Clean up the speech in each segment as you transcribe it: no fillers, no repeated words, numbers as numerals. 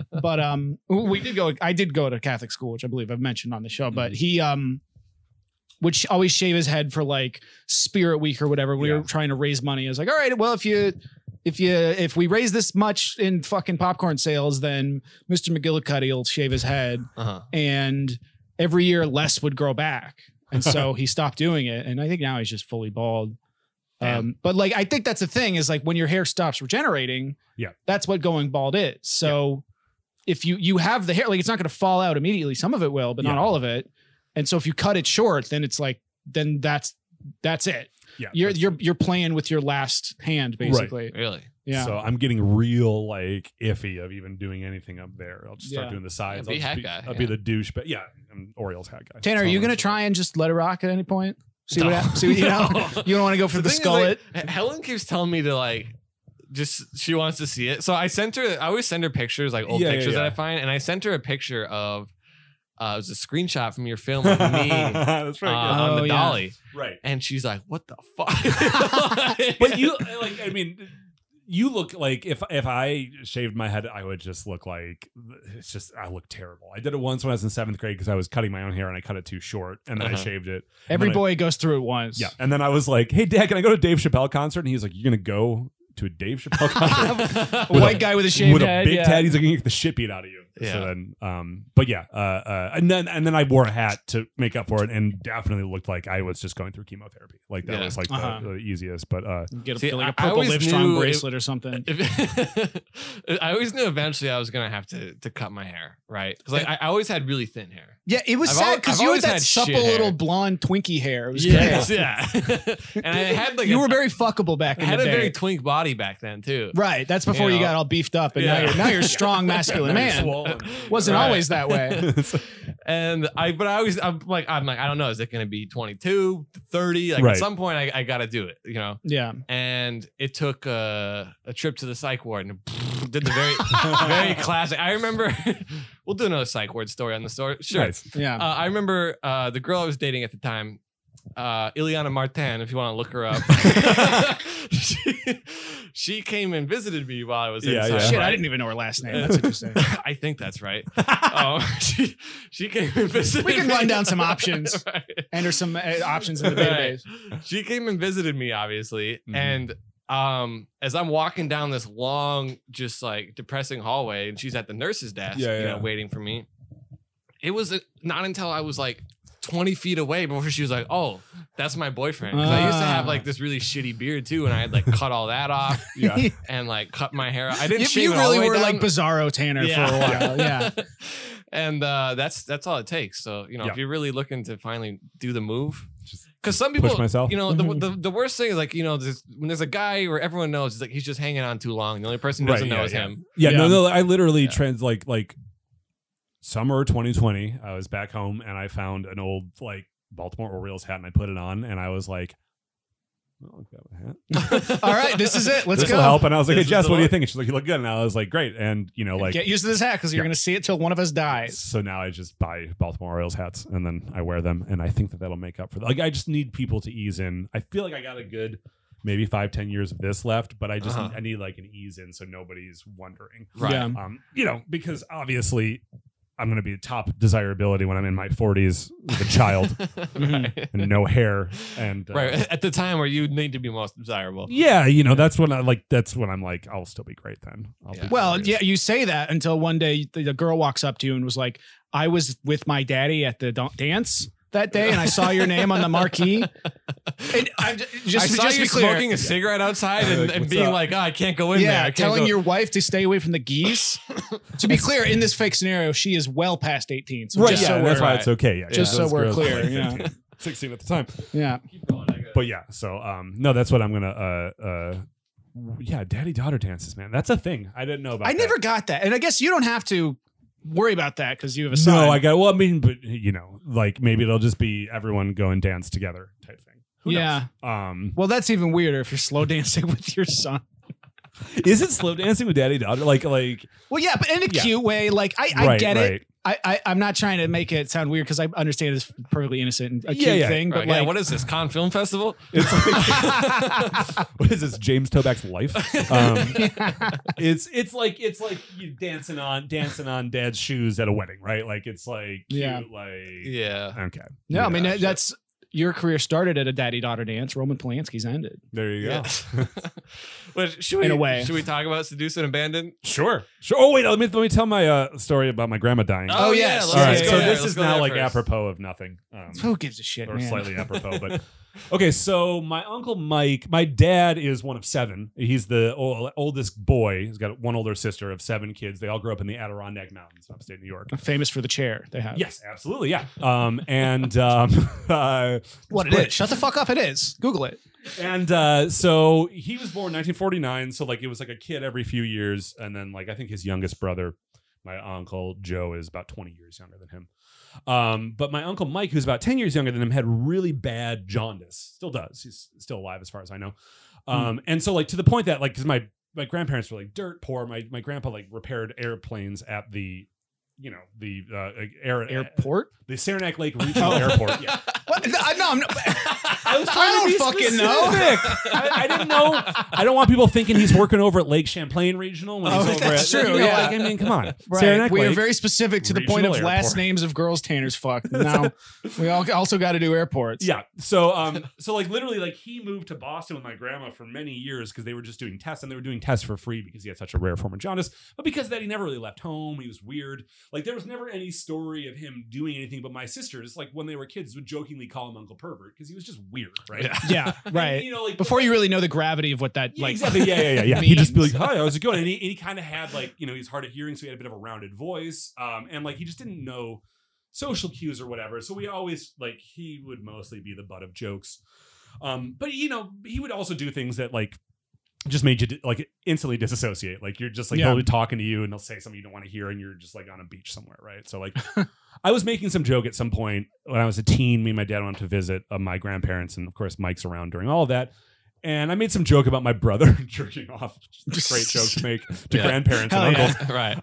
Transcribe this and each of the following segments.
But I did go to Catholic school, which I believe I've mentioned on the show, but he would always shave his head for like Spirit Week or whatever. We were trying to raise money. I was like, all right, well, if we raise this much in fucking popcorn sales, then Mr. McGillicuddy will shave his head. And every year less would grow back. And so he stopped doing it. And I think now he's just fully bald. But like, I think that's the thing is like when your hair stops regenerating, that's what going bald is. So if you have the hair, like it's not going to fall out immediately. Some of it will, but not all of it. And so if you cut it short, then it's like, then that's it. Yeah. You're playing with your last hand basically. Right. Really? Yeah. So I'm getting real like iffy of even doing anything up there. I'll just start doing the sides. I'll be the douche, but I'm Orioles hat guy. Tanner, are you going to try and just let it rock at any point? See what happens? You don't want to go for the skullet. Like, Helen keeps telling me to like, she wants to see it. So I always send her pictures, like old pictures that I find. And I sent her a picture of, it was a screenshot from your film of me That's right, on the dolly. Right. And she's like, what the fuck? But you, like, I mean, you look like if I shaved my head, I would just look like I look terrible. I did it once when I was in 7th grade because I was cutting my own hair and I cut it too short and then I shaved it. Every boy goes through it once. Yeah. And then I was like, hey, Dad, can I go to a Dave Chappelle concert? And he's like, you're going to go to a Dave Chappelle concert? A white guy with a shaved head. With a big head. He's like, going to get the shit beat out of you. Yeah. So then, but yeah. And then I wore a hat to make up for it and definitely looked like I was just going through chemotherapy. Like that was like the easiest. But get like a purple Livestrong bracelet or something. I always knew eventually I was going to have to cut my hair, right? Because like, I always had really thin hair. Yeah, it was sad because you had that supple little blonde Twinkie hair. It was great. Yeah. And I had like you were very fuckable back in the day. I had a very twink body back then too. Right. That's before you got all beefed up, and now you're a strong, masculine man. Wasn't always that way. And I'm like, I don't know. Is it going to be 22, 30? Like at some point, I got to do it. You know? Yeah. And it took a trip to the psych ward and did the very classic. I remember. We'll do another psych ward story on the story. Sure. Nice. Yeah. I remember the girl I was dating at the time, Ileana Martin, if you want to look her up. She came and visited me while I was inside. Shit, I didn't even know her last name. That's interesting. I think that's right. She came and visited me. We can run down some options. Right. Enter some options in the database. She came and visited me, obviously. And as I'm walking down this long, just like depressing hallway, and she's at the nurse's desk, waiting for me. It was not until I was like 20 feet away before she was like, "Oh, that's my boyfriend." Because I used to have like this really shitty beard too, and I had like cut all that off, and like cut my hair. I didn't shave it all the way down. You really were like Bizarro Tanner for a while, yeah. And that's all it takes. So if you're really looking to finally do the move. Because some people, the worst thing is like, when there's a guy where everyone knows he's just hanging on too long. The only person who doesn't know is him. Yeah, no, I literally like summer 2020, I was back home and I found an old like Baltimore Orioles hat and I put it on and I was like, oh, hat. All right, this is it. Let's this go. Will help. And I was like, hey, Jess, what do you think? And she's like, you look good. And I was like, great. And like get used to this hat because you're going to see it till one of us dies. So now I just buy Baltimore Orioles hats and then I wear them. And I think that'll make up for that. Like, I just need people to ease in. I feel like I got a good maybe 5-10 years of this left, but I just I need like an ease in so nobody's wondering. Right. Because obviously I'm going to be top desirability when I'm in my 40s with a child and no hair. And right at the time where you need to be most desirable. Yeah. That's when I'm like, I'll still be great then. You say that until one day the girl walks up to you and was like, I was with my daddy at the dance that day and I saw your name on the marquee. And I saw you smoking a cigarette outside and being like, I can't go in there. Telling your wife to stay away from the geese. To be clear, in this fake scenario, she is well past 18. So that's why it's okay. Yeah, just so we're clear. 16 at the time. Yeah. Keep going. But yeah, so no, that's what I'm gonna daddy-daughter dances, man. That's a thing. I didn't know about that. I never got that. And I guess you don't have to worry about that because you have a son. No, but like maybe it'll just be everyone go and dance together type thing. Who knows? Well, that's even weirder if you're slow dancing with your son. Is it slow dancing with daddy daughter? Like well, yeah, but in a cute way. Like I get it. I'm not trying to make it sound weird because I understand it's perfectly innocent and a cute thing. But like, what is this, Cannes Film Festival? It's like, what is this, James Toback's life? It's like you dancing on Dad's shoes at a wedding, right? Like it's like cute, okay. No, I mean that's your career started at a daddy-daughter dance. Roman Polanski's ended. There you go. But should we talk about Seduce and Abandon? Sure. Oh wait, let me tell my story about my grandma dying. Oh yes. All right. So this is now like apropos of nothing. Who gives a shit? Or man? slightly apropos, but okay. So my uncle Mike, my dad is one of 7. He's the oldest boy. He's got one older sister of 7 kids. They all grew up in the Adirondack Mountains, upstate New York. Famous for the chair they have. Yes, absolutely. Yeah. What it is? Shut the fuck up. It is. Google it. And so he was born in 1949. So like it was like a kid every few years, and then like I think his youngest brother, my uncle Joe, is about 20 years younger than him. But my uncle Mike, who's about 10 years younger than him, had really bad jaundice. Still does. He's still alive as far as I know. And so like to the point that like because my grandparents were like dirt poor. My grandpa like repaired airplanes at the airport, the Saranac Lake Regional Airport. Yeah. What? No, I'm not. I was trying to be fucking specific. know. I didn't know. I don't want people thinking he's working over at Lake Champlain Regional when he's over that's at. true. You know, Yeah. like, I mean, come on. Right. Saranac We are Lake, very specific to the point of Regional last Airport. names of girls Tanner's fucked. Now we also got to do airports. Yeah. So so like literally like he moved to Boston with my grandma for many years because they were just doing tests, and they were doing tests for free because he had such a rare form of jaundice. But because of that, he never really left home. He was weird. Like there was never any story of him doing anything. But my sisters, like when they were kids, would jokingly call him Uncle Pervert because he was just weird, right? Yeah, right. And, you know, like before you really know the gravity of what that like exactly. Yeah. He'd just be like, "Hi, how's it going?" And he kind of had like, you know, he's hard of hearing, so he had a bit of a rounded voice, and like he just didn't know social cues or whatever. So we always like he would mostly be the butt of jokes, but you know he would also do things that like just made you like instantly disassociate. Like you're just like he'll be talking to you and they'll say something you don't want to hear, and you're just like on a beach somewhere, right? So like I was making some joke at some point when I was a teen. Me and my dad went to visit my grandparents, and of course Mike's around during all of that. And I made some joke about my brother jerking off. Just a great joke to make to grandparents and uncles, right?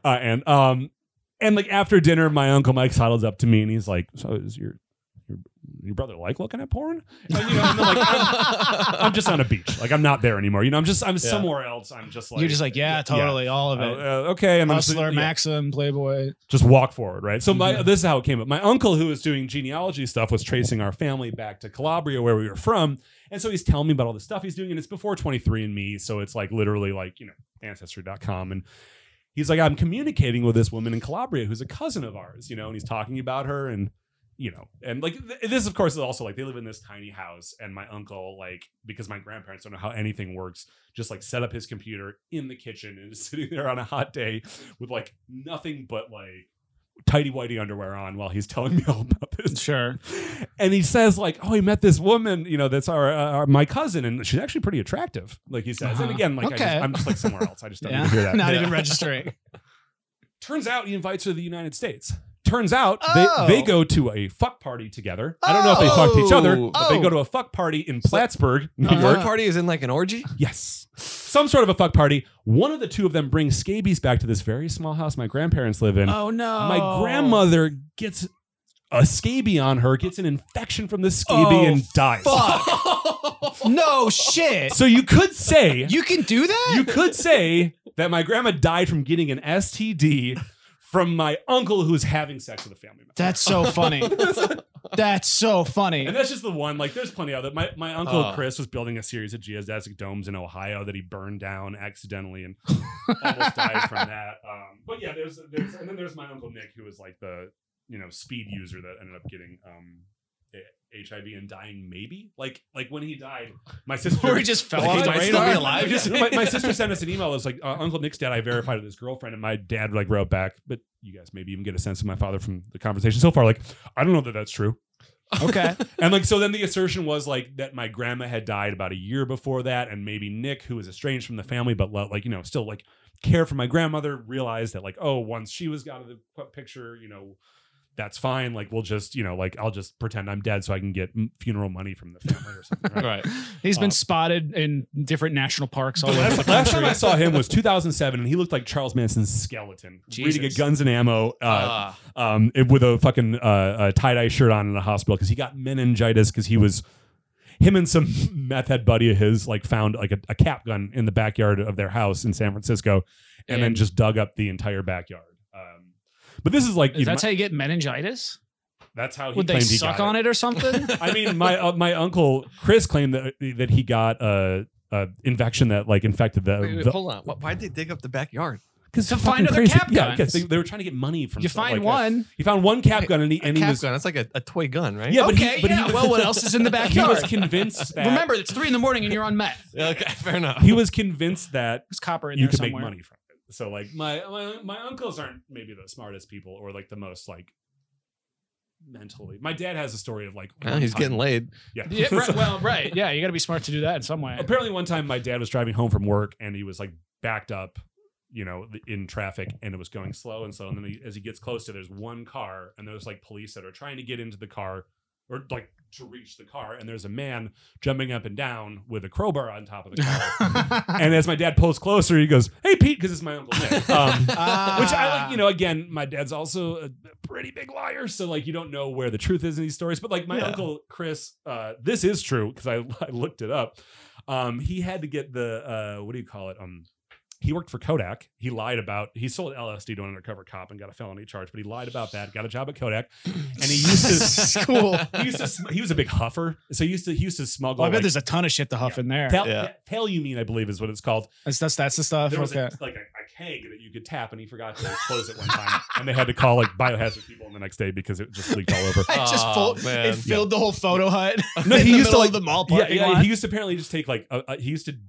And like after dinner, my uncle Mike sidles up to me and he's like, "So is your brother like looking at porn?" And, you know, and then, like, I'm just on a beach. Like I'm not there anymore. You know, I'm somewhere else. I'm just like you're just like totally all of it. Okay, and Hustler, Maxim, Playboy. Just walk forward, right? So this is how it came up. My uncle, who was doing genealogy stuff, was tracing our family back to Calabria, where we were from. And so he's telling me about all the stuff he's doing, and it's before 23andMe, so it's like literally like, you know, Ancestry.com. And he's like, I'm communicating with this woman in Calabria who's a cousin of ours, you know, and he's talking about her, and you know, and like this, of course, is also like they live in this tiny house, and my uncle, like, because my grandparents don't know how anything works, just like set up his computer in the kitchen and is sitting there on a hot day with like nothing but like tighty whitey underwear on while he's telling me all about this. Sure. And he says like, oh, he met this woman, you know, that's my cousin, and she's actually pretty attractive, like he says. And again, like I'm just like somewhere else. I just don't even hear that. Not even registering. Turns out he invites her to the United States. Turns out they go to a fuck party together. I don't know if they fucked each other, but they go to a fuck party in Plattsburgh, New York. Fuck party is in like an orgy? Yes. Some sort of a fuck party. One of the two of them brings scabies back to this very small house my grandparents live in. Oh, no. My grandmother gets a scabie on her, gets an infection from the scabie, and dies. Fuck. No shit. So you could say... You can do that? You could say that my grandma died from getting an STD from my uncle who's having sex with a family member. That's so funny. That's so funny. And that's just the one. Like, there's plenty of it. My uncle Chris was building a series of geodesic domes in Ohio that he burned down accidentally and almost died from that. But yeah, there's and then there's my uncle Nick, who was like the, you know, speed user that ended up getting HIV and dying. Maybe like when he died, my sister or he just fell off the radar. Alive. My sister sent us an email. It was like, Uncle Nick's dad, I verified with his girlfriend, and my dad like wrote back, but you guys maybe even get a sense of my father from the conversation so far. Like, I don't know that that's true. Okay. And like, so then the assertion was like that my grandma had died about a year before that, and maybe Nick, who was estranged from the family, but like, you know, still like care for my grandmother, realized that like, oh, once she was out of the picture, you know, that's fine. Like, we'll just, you know, like, I'll just pretend I'm dead so I can get funeral money from the family or something. Right. He's been spotted in different national parks all over the country. Last time I saw him was 2007, and he looked like Charles Manson's skeleton, reading at Guns and Ammo with a fucking tie-dye shirt on in a hospital because he got meningitis because him and some meth head buddy of his like found like a cap gun in the backyard of their house in San Francisco and then just dug up the entire backyard. But this is like... That's how you get meningitis? That's how he Would claimed they suck on it or something? I mean, my uncle Chris claimed that he got a infection that like infected the... Wait, hold on. Why'd they dig up the backyard? Because to find other cap guns. Yeah, because they were trying to get money from... You find one. He found one cap gun and he was... Gun. That's like a toy gun, right? Yeah, well, what else is in the backyard? He was convinced that... Remember, it's 3 a.m. and you're on meth. Okay, fair enough. He was convinced that there's copper in you there could somewhere. make money from it. So like my uncles aren't maybe the smartest people or like the most like mentally. My dad has a story of like he's getting laid. Yeah. Right. Well, right. Yeah, you got to be smart to do that in some way. Apparently, one time my dad was driving home from work and he was like backed up, you know, in traffic, and it was going slow and slow. And then as he gets close to, there's one car, and there's like police that are trying to get into the car or like to reach the car, and there's a man jumping up and down with a crowbar on top of the car. And as my dad pulls closer, he goes, "Hey, Pete," because it's my Uncle Nick. Which I like, you know, again, my dad's also a pretty big liar, so like you don't know where the truth is in these stories. But like my Uncle Chris, this is true because I looked it up. He had to get the what do you call it? He worked for Kodak. He sold LSD to an undercover cop and got a felony charge, but he lied about that, got a job at Kodak. And he used to cool. He was a big huffer. So he used to smuggle. Well, I bet there's a ton of shit to huff in there. Palumine, I believe is what it's called. That's the stuff. There was a keg that you could tap, and he forgot to close it one time. And they had to call like biohazard people the next day because it just leaked all over. It filled the whole photo hut. No, he used to like the mall parking lot. He used to apparently just take like he used to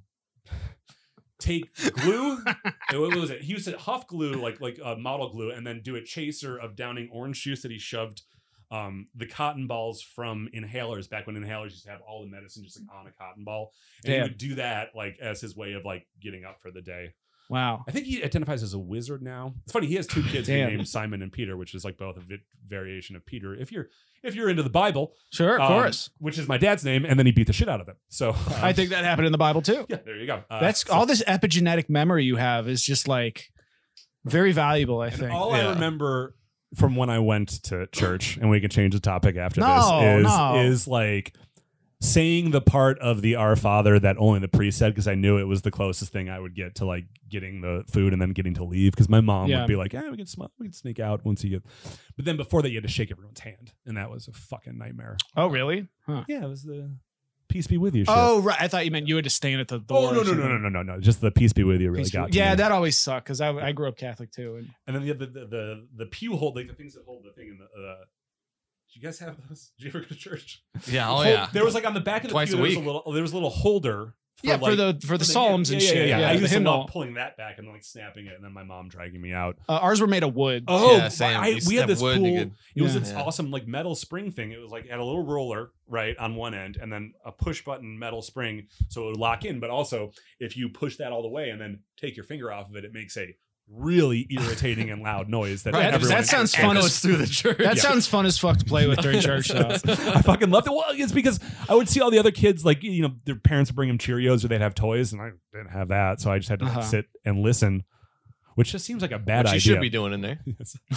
take glue. What was it? He used to huff glue like model glue, and then do a chaser of downing orange juice that he shoved the cotton balls from inhalers back when inhalers used to have all the medicine just like on a cotton ball. And he would do that like as his way of like getting up for the day. Wow. I think he identifies as a wizard now. It's funny. He has 2 kids named Simon and Peter, which is like both a variation of Peter. If you're into the Bible, sure, of course, which is my dad's name, and then he beat the shit out of him. So I think that happened in the Bible too. Yeah, there you go. All this epigenetic memory you have is just like very valuable. I think all I remember from when I went to church, and we can change the topic after this, is like saying the part of the Our Father that only the priest said, because I knew it was the closest thing I would get to like getting the food and then getting to leave, because my mom would be like, we can sneak out once you get. But then before that, you had to shake everyone's hand, and that was a fucking nightmare. Oh, really? Huh. Yeah, it was the peace be with you shit. Oh, right. I thought you meant you had to stand at the door. Oh, no. Just the peace be with you really got to me. That always sucked, because I grew up Catholic too. And then the pew hold, like the things that hold the thing in the... Did you guys have those? Did you ever go to church? Yeah. There was like on the back of the Twice pew, a week. there was a little holder. For the psalms and shit. Yeah. I used to love love pulling that back and like snapping it, and then my mom dragging me out. Ours were made of wood. Oh, yeah, same. We had this cool. It was this awesome like metal spring thing. It was like it had a little roller right on one end, and then a push button metal spring, so it would lock in. But also, if you push that all the way and then take your finger off of it, it makes a really irritating and loud noise that that sounds fun as through the church. That sounds fun as fuck to play with during church. So. I fucking loved it. Well, it's because I would see all the other kids, like, you know, their parents would bring them Cheerios or they'd have toys, and I didn't have that, so I just had to like, sit and listen, which just seems like a bad idea. You should be doing in there.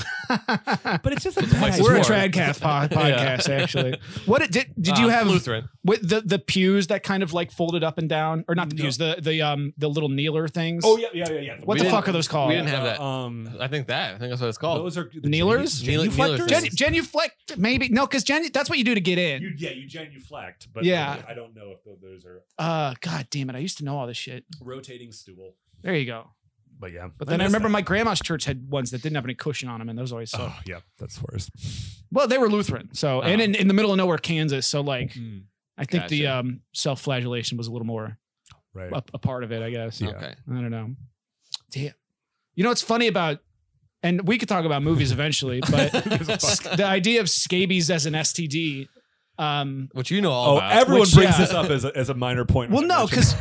But it's just a bad idea. We're a Tradcast podcast, actually. What did you have Lutheran with the pews that kind of like folded up and down, or not the pews, the little kneeler things? Oh yeah. What the fuck are those called? We didn't have that. I think that's what it's called. Those are kneelers. Genuflect, maybe no, because that's what you do to get in. You genuflect, but I don't know if those are. God damn it! I used to know all this shit. Rotating stool. There you go. But yeah. But then I remember my grandma's church had ones that didn't have any cushion on them, and those always sucked. Oh, yeah. That's worse. Well, they were Lutheran. So, and in the middle of nowhere, Kansas. So, like, I think the self-flagellation was a little more a part of it, I guess. Yeah. Okay. I don't know. Damn. You know what's funny about, and we could talk about movies eventually, but the idea of scabies as an STD. Which you know all about. Everyone brings this up as a minor point. Well, no, because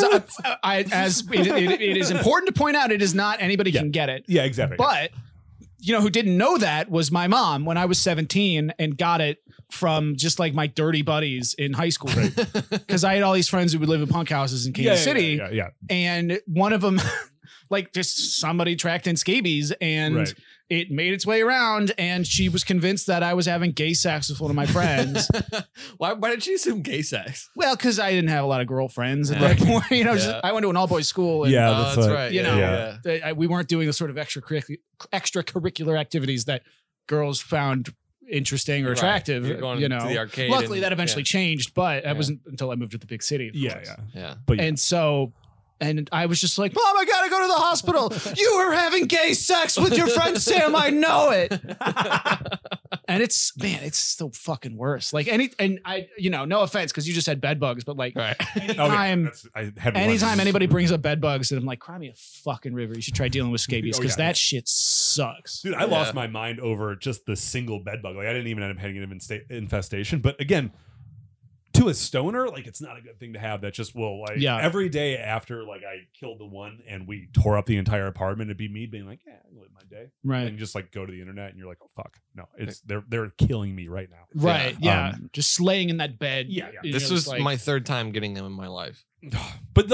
as it is important to point out, it is not anybody can get it. Yeah, exactly. But who didn't know that was my mom when I was 17 and got it from just like my dirty buddies in high school. Because I had all these friends who would live in punk houses in Kansas City. Yeah. And one of them, like just somebody tracked in scabies and it made its way around, and she was convinced that I was having gay sex with one of my friends. Why did she assume gay sex? Well, because I didn't have a lot of girlfriends at that point. I went to an all-boys school. And, that's right. We weren't doing the sort of extracurricular activities that girls found interesting or attractive. You're going to the arcade. Luckily, that eventually changed, but that wasn't until I moved to the big city. Yeah. But and I was just like, Mom, I gotta go to the hospital. You were having gay sex with your friend Sam. I know it. And it's so fucking worse. Like no offense, because you just had bed bugs, but like anytime anybody brings up bed bugs, and I'm like, cry me a fucking river. You should try dealing with scabies because that shit sucks. Dude, I lost my mind over just the single bed bug. Like I didn't even end up having an infestation. But again, to a stoner, like it's not a good thing to have. That just will every day after like I killed the one and we tore up the entire apartment, it'd be me being like, yeah, I live my day, right? And you just like go to the internet and you're like, oh fuck, no, it's they're killing me right now, right? Yeah, just laying in that bed. Yeah. This was my third time getting them in my life. But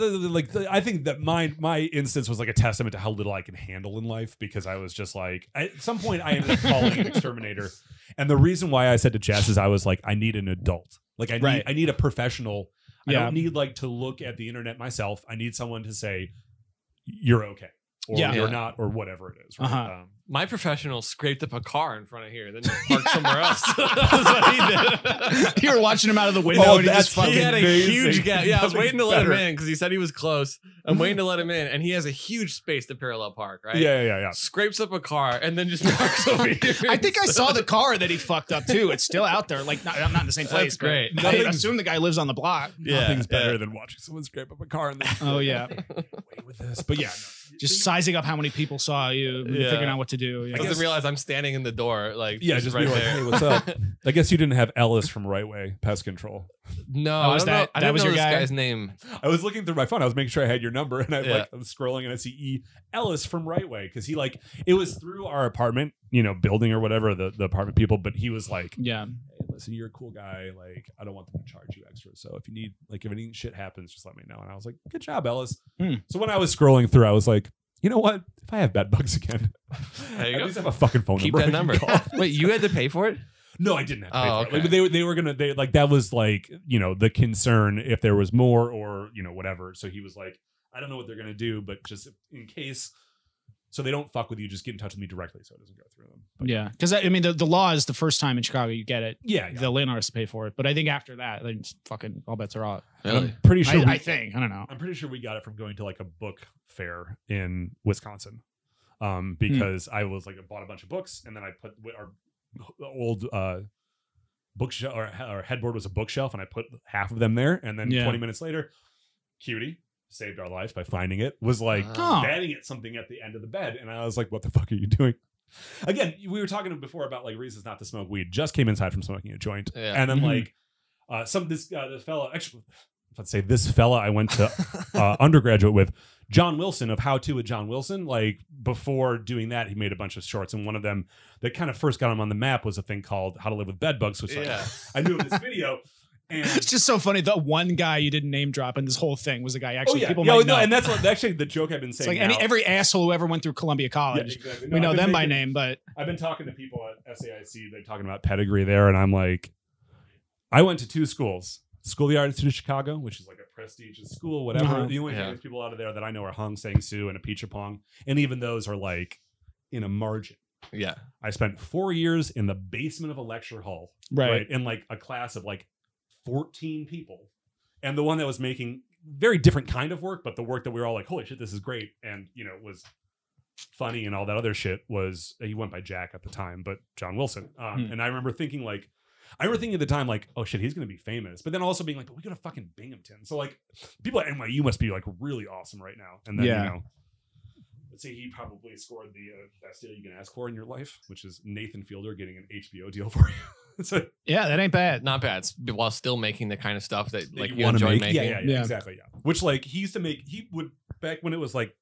I think that my instance was like a testament to how little I can handle in life, because I was just like, at some point I ended up calling an exterminator, and the reason why I said to Jess is I was like, I need an adult. Like I need a professional. I don't need like to look at the internet myself. I need someone to say you're okay or you're not, or whatever it is. Right? My professional scraped up a car in front of here, then parked somewhere else. That's what he did. You were watching him out of the window, and he had a huge gap. Yeah, I was waiting to let him in because he said he was close. I'm waiting to let him in, and he has a huge space to parallel park, right? Yeah. Scrapes up a car and then just parks over here. I think I saw the car that he fucked up too. It's still out there. Like, I'm not in the same place. That's great. I assume the guy lives on the block. Nothing's better than watching someone scrape up a car and then away with this. But just sizing up how many people saw you, figuring out what to do. I didn't realize I'm standing in the door, like just right be like, there. hey, what's up? I guess you didn't have Ellis from Right Way Pest Control. No, I don't know. I didn't know this guy's name. I was looking through my phone. I was making sure I had your number, and I was scrolling, and I see Ellis from Right Way, because he it was through our apartment, building or whatever, the apartment people. But he was like, hey, listen, you're a cool guy. Like, I don't want them to charge you extra. So if you need, if any shit happens, just let me know. And I was like, good job, Ellis. So when I was scrolling through, I was like, you know what? If I have bed bugs again, at least have a fucking phone number. Keep that number. Wait, you had to pay for it? No, I didn't have to pay for it. Like, they were gonna that was the concern if there was more or whatever. So he was like, I don't know what they're gonna do, but just in case, so they don't fuck with you, just get in touch with me directly so it doesn't go through them. But because I mean the law is the first time in Chicago you get it. Yeah. The landlord has to pay for it, but I think after that, then fucking all bets are off. Really? I'm pretty sure. I think I don't know. I'm pretty sure we got it from going to like a book fair in Wisconsin, because I was like, I bought a bunch of books, and then I put our old bookshelf, or our headboard was a bookshelf, and I put half of them there, and then 20 minutes later, Cutie saved our lives by finding it, was like batting at something at the end of the bed, and I was like, what the fuck are you doing? Again, we were talking before about like reasons not to smoke weed. Just came inside from smoking a joint, and then this fella, actually, let's say this fella I went to undergraduate with, John Wilson of How To with John Wilson. Like, before doing that, he made a bunch of shorts, and one of them that kind of first got him on the map was a thing called How to Live with Bed Bugs, which I knew in this video. And it's just so funny. The one guy you didn't name drop in this whole thing was a guy people might know. And that's actually the joke I've been saying. It's like every asshole who ever went through Columbia College. Yeah, exactly. We know them by name, but I've been talking to people at SAIC. They're talking about pedigree there, and I'm like, I went to two schools. School of the Art Institute of Chicago, which is like a prestigious school, whatever. The only famous people out of there that I know are Hong Sang-soo and Apichatpong, and even those are like in a margin. Yeah. I spent 4 years in the basement of a lecture hall, right? In like a class of like 14 people, and the one that was making very different kind of work, but the work that we were all like, holy shit, this is great, and was funny and all that other shit, was, he went by Jack at the time, but John Wilson. And I remember thinking at the time, like, oh shit, he's going to be famous. But then also being like, but we go to fucking Binghamton. So like, people at NYU must be like really awesome right now. And then, let's say he probably scored the best deal you can ask for in your life, which is Nathan Fielder getting an HBO deal for you. So, that ain't bad. Not bad. While still making the kind of stuff that like you enjoy make. making. Yeah, exactly. Yeah. Which like he used to make, he would, back when it was like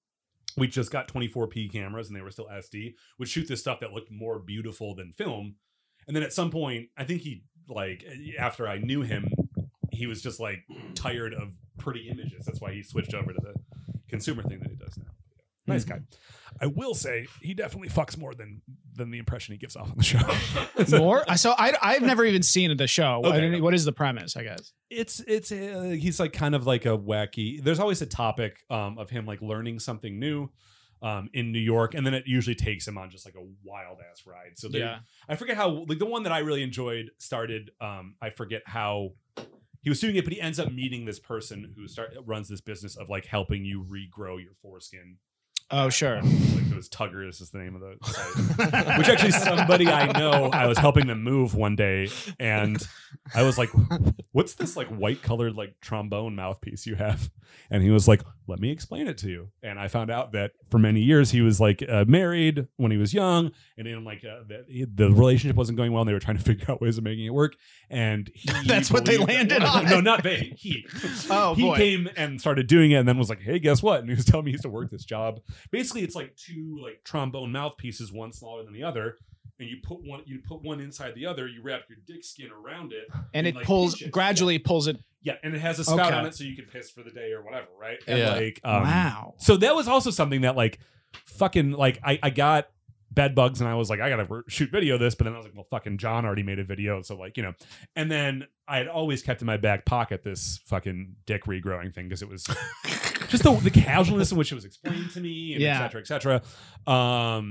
we just got 24p cameras and they were still SD, would shoot this stuff that looked more beautiful than film. And then at some point, I think he like after I knew him, he was just like tired of pretty images. That's why he switched over to the consumer thing that he does now. Nice guy. I will say he definitely fucks more than the impression he gives off on the show. More? So I've never even seen the show. Okay. What is the premise, I guess? It's he's like kind of like a wacky. There's always a topic of him like learning something new in New York, and then it usually takes him on just like a wild ass ride. So I forget how like the one that I really enjoyed started. I forget how he was doing it, but he ends up meeting this person who runs this business of like helping you regrow your foreskin. Oh, sure. Like it was Tugger, this is the name of the site. Which actually somebody I know, I was helping them move one day, and I was like, what's this like white colored like trombone mouthpiece you have? And he was like, let me explain it to you. And I found out that for many years he was like married when he was young, and in like the relationship wasn't going well, and they were trying to figure out ways of making it work. And that's what they landed on. No, not they. He boy. Came and started doing it, and then was like, hey, guess what? And he was telling me he used to work this job. Basically, it's like two like trombone mouthpieces, one smaller than the other, and you put one inside the other. You wrap your dick skin around it, and it like gradually pulls it. Yeah, and it has a spout on it, so you can piss for the day or whatever, right? And like, wow. So that was also something that like, fucking like I got bed bugs, and I was like, I gotta shoot video this, but then I was like, well, fucking John already made a video, so like, you know. And then I had always kept in my back pocket this fucking dick regrowing thing because it was just the casualness in which it was explained to me, and et cetera, et cetera.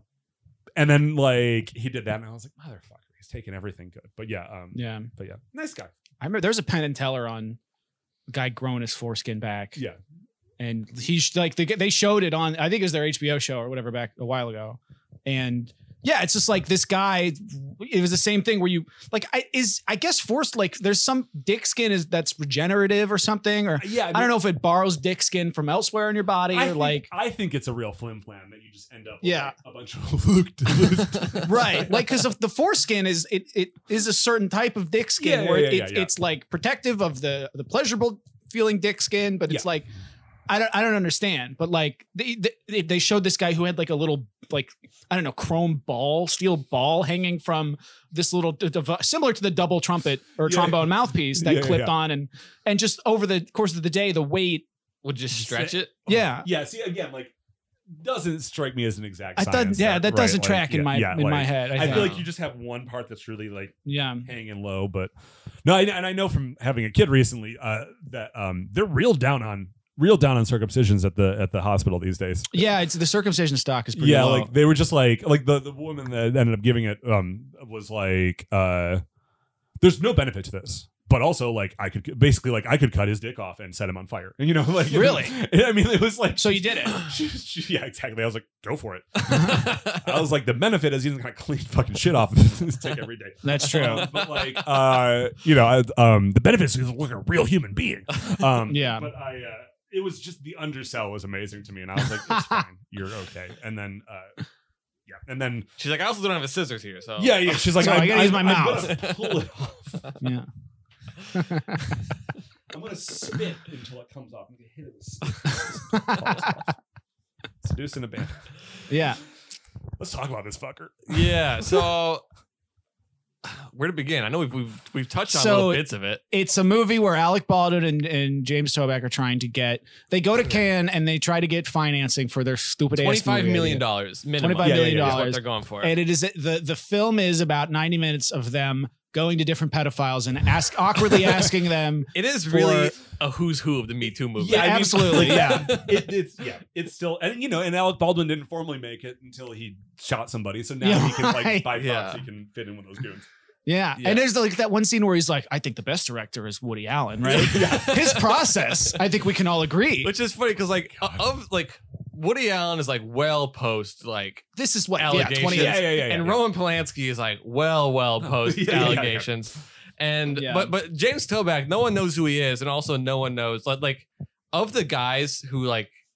And then like he did that, and I was like, motherfucker, he's taking everything good. But but nice guy. I remember there's a Penn and Teller on a guy growing his foreskin back. Yeah. And he's like, they showed it on, I think it was their HBO show or whatever back a while ago. And yeah, it's just like this guy, it was the same thing where you like, I guess forced, like there's some dick skin that's regenerative or something, or I don't know if it borrows dick skin from elsewhere in your body I think it's a real flim flam that you just end up with like a bunch of right. Like, cause of the foreskin it is a certain type of dick skin where it's like protective of the pleasurable feeling dick skin, but it's like, I don't understand, but like they showed this guy who had like a little like I don't know steel ball hanging from this little similar to the double trumpet or trombone mouthpiece that clipped on and just over the course of the day the weight would just stretch it. Yeah. See again like doesn't strike me as an exact science. That doesn't track in my head. I feel like you just have one part that's really like hanging low, but no, and I know from having a kid recently that they're real down on circumcisions at the hospital these days. Yeah, it's the circumcision stock is pretty low. Like they were just like the woman that ended up giving it was like there's no benefit to this. But also like I could cut his dick off and set him on fire. And you know, like really? I mean it was like so you did it. Yeah, exactly. I was like, go for it. I was like, the benefit is he's gonna clean fucking shit off his dick every day. That's true. But like the benefit is he's like a real human being. Yeah. But it was just the undersell was amazing to me, and I was like, "It's fine, you're okay." And then, and then she's like, "I also don't have a scissors here." So she's like, "I gotta use my mouth." Pull it off. Yeah. I'm gonna spit until it comes off. I'm gonna hit it with spit. Seduce and abandon. Yeah. Let's talk about this fucker. Yeah. So. Where to begin? I know we've touched on little bits of it. It's a movie where Alec Baldwin and James Toback are trying to they go to Cannes and they try to get financing for their stupid $25 million minimum. $25 million is what they're going for. And it is the film is about 90 minutes of them going to different pedophiles and awkwardly asking them. It is really a who's who of the Me Too movement. Yeah, absolutely. Yeah. It's still, and Alec Baldwin didn't formally make it until he shot somebody. So now he can like by proxy he can fit in with those goons. Yeah. And there's like that one scene where he's like, I think the best director is Woody Allen, right? His process, I think we can all agree. Which is funny because like Woody Allen is like well post like this is what allegations. 20 years. And Roman Polanski is like well post allegations. And but James Toback, no one knows who he is, and also no one knows like of the guys who like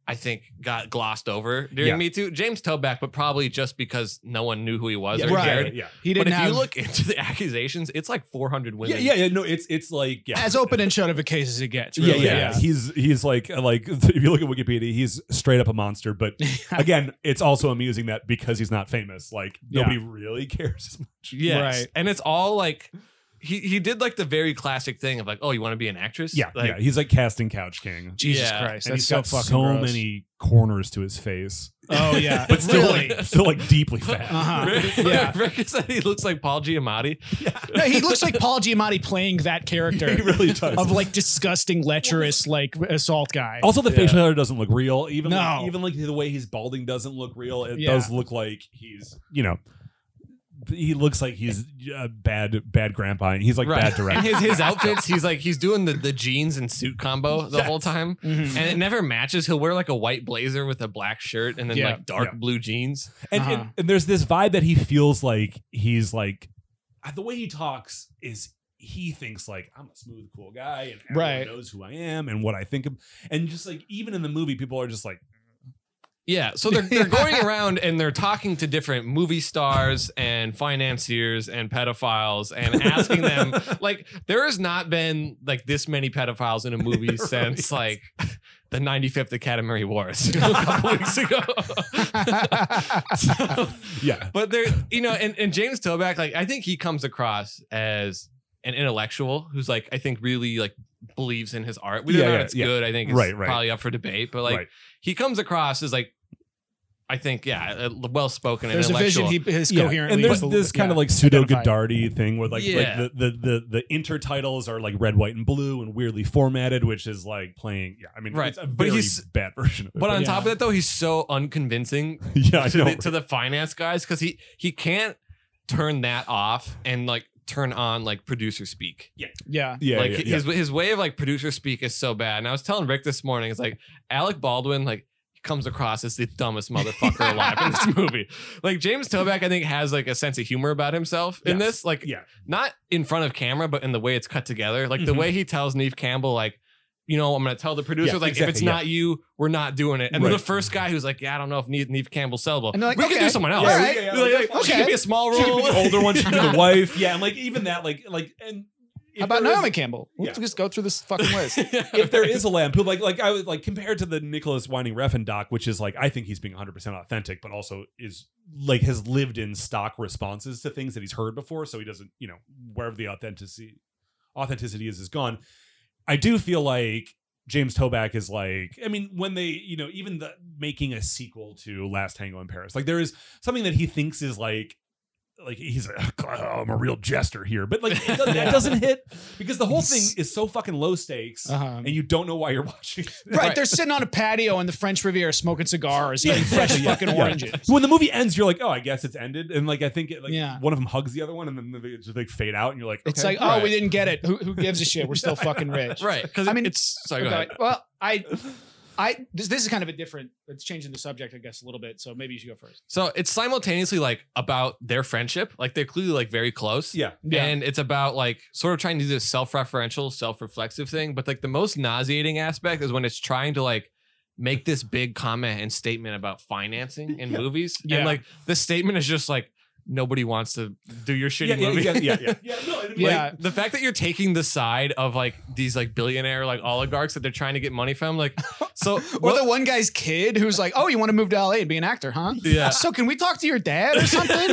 I think got glossed over during Me Too. James Toback, but probably just because no one knew who he was or cared. Yeah. He didn't. But if you look into the accusations, it's like 400 women. Yeah. No, it's like as open and shut of a case as it gets. Really. Yeah. He's like if you look at Wikipedia, he's straight up a monster. But again, it's also amusing that because he's not famous, like nobody really cares as much. Yes. Right. And it's all like. He did like the very classic thing of like, oh, you want to be an actress? Yeah, like, he's like casting couch king. Jesus Christ, and that's he's got so many corners to his face. Oh yeah, but still like deeply fat. Rick said he looks like Paul Giamatti. Yeah. No, he looks like Paul Giamatti playing that character. He really does. Of like disgusting, lecherous, like assault guy. Also, the facial hair doesn't look real. Even like the way he's balding doesn't look real. It does look like he's he looks like he's a bad grandpa, and he's like bad director. And his outfits, he's doing the jeans and suit combo the whole time, and it never matches. He'll wear like a white blazer with a black shirt and then like dark blue jeans. And there's this vibe that he feels like he's like the way he talks is he thinks like I'm a smooth, cool guy, and everyone knows who I am and what I think of, and just like even in the movie, people are just like. Yeah, so they're going around and they're talking to different movie stars and financiers and pedophiles and asking them, like, there has not been like this many pedophiles in a movie since like the 95th Academy Awards a couple weeks ago. But they're, and James Toback, like, I think he comes across as an intellectual who's like, I think really like believes in his art. We don't know if it's good. I think it's probably up for debate, but like he comes across as like, I think, well-spoken and intellectual. There's a vision he is coherently. And there's this kind of like pseudo-Goddardy thing where like the intertitles are like red, white, and blue and weirdly formatted, which is like playing. Yeah, I mean, it's a very bad version of it. But on top of that, though, he's so unconvincing to the finance guys because he can't turn that off and like turn on like producer speak. His way of like producer speak is so bad. And I was telling Rick this morning, it's like Alec Baldwin, like, comes across as the dumbest motherfucker alive in this movie. Like James Toback, I think, has like a sense of humor about himself in this. Like, not in front of camera, but in the way it's cut together. Like the way he tells Neve Campbell, like, I'm going to tell the producers, if it's not you, we're not doing it. And then the first guy who's like, I don't know if Neve Campbell's sellable. And like, we can do someone else. She could be a small role. She could be the older one. She could be the wife. Yeah, and like even that, and. How about Naomi Campbell? Let's just go through this fucking list. If there is a lamp who like I would like compared to the Nicholas Winding Refn doc, which is like I think he's being 100% authentic, but also is like has lived in stock responses to things that he's heard before, so he doesn't wherever the authenticity is gone. I do feel like James Toback is like, I mean, when they even making a sequel to Last Tango in Paris, like there is something that he thinks is like he's like, I'm a real jester here, but like that doesn't hit because the whole thing is so fucking low stakes and you don't know why you're watching. Right, they're sitting on a patio in the French Riviera smoking cigars, eating fresh fucking oranges. When the movie ends, you're like, oh, I guess it's ended, and like I think one of them hugs the other one, and then they just like fade out, and you're like, okay, it's like, oh, we didn't get it. Who gives a shit? We're still fucking rich, right? Because I mean, it's sorry. Go ahead. Well, this is kind of it's changing the subject, I guess, a little bit. So maybe you should go first. So it's simultaneously like about their friendship. Like they're clearly like very close. Yeah. And it's about like sort of trying to do this self-referential, self-reflexive thing. But like the most nauseating aspect is when it's trying to like make this big comment and statement about financing in movies. Yeah. And like the statement is just like, nobody wants to do your shitty movie. The fact that you're taking the side of like these like billionaire like oligarchs that they're trying to get money from, like so or the one guy's kid who's like, oh, you want to move to LA and be an actor, huh? Yeah. So can we talk to your dad or something?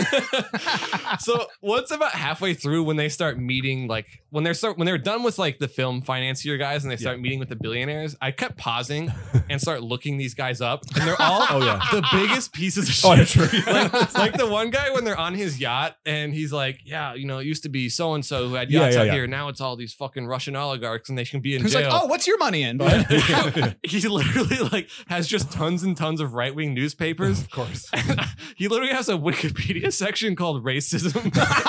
So what's about halfway through when they start meeting, like when they're done with like the film financier guys and they start meeting with the billionaires, I kept pausing and start looking these guys up, and they're all the biggest pieces of shit. Oh, true. like the one guy when they're on his yacht and he's like, it used to be so and so who had yachts out here. Now it's all these fucking Russian oligarchs and they can be in jail. Like, oh, what's your money in, bud? He literally like has just tons and tons of right-wing newspapers. Of course. He literally has a Wikipedia section called racism.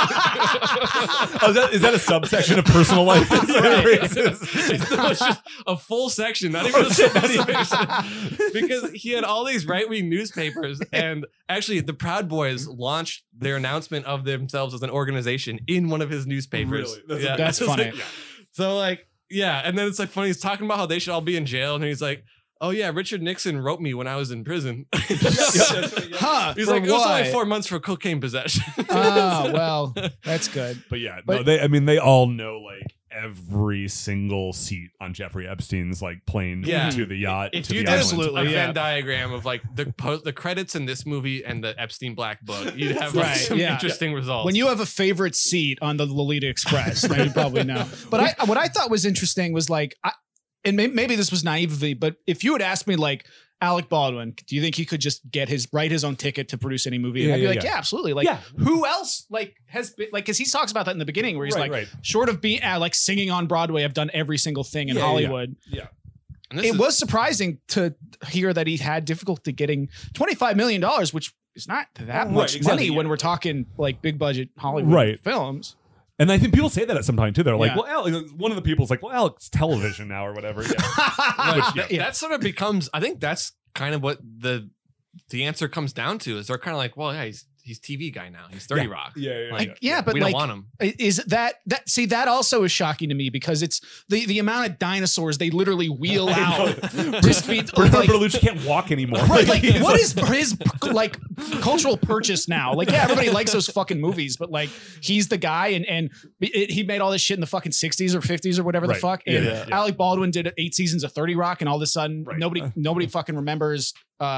Is that a subsection of personal life? It's just a full section, not even a subsection. Because he had all these right-wing newspapers, and actually the Proud Boys launched their announcement of themselves as an organization in one of his newspapers. Really? That's funny. So like, and then it's like funny. He's talking about how they should all be in jail, and he's like, oh yeah, Richard Nixon wrote me when I was in prison. Huh? He's like, it was only 4 months for cocaine possession. Oh, well, that's good. But yeah, no, they all know like every single seat on Jeffrey Epstein's like plane to the yacht. If to you the did island. a Venn diagram of like the credits in this movie and the Epstein Black Book, you'd have like some interesting results. When you have a favorite seat on the Lolita Express, then you probably know. But what I thought was interesting was like, and maybe this was naively, but if you had asked me like, Alec Baldwin, do you think he could just write his own ticket to produce any movie? And I'd be like, yeah, absolutely. Like, who else has been like, because he talks about that in the beginning, where he's short of being like singing on Broadway, I've done every single thing in Hollywood. Yeah. It was surprising to hear that he had difficulty getting $25 million, which is not that much money when we're talking like big budget Hollywood films. And I think people say that at some time too. They're like, well, Alex, one of the people's like, well, Alex, television now or whatever. That sort of becomes, I think that's kind of what the answer comes down to, is they're kind of like, well, yeah, he's TV guy now. He's 30 Rock. But we don't want him. Is that that also is shocking to me, because it's the amount of dinosaurs they literally wheel out. Bertolucci can't walk anymore. Right, like what is his like cultural purchase now? Like, yeah, everybody likes those fucking movies, but like he's the guy, and he made all this shit in the fucking 60s or 50s or whatever the fuck. And Alec Baldwin did 8 seasons of 30 Rock, and all of a sudden nobody fucking remembers.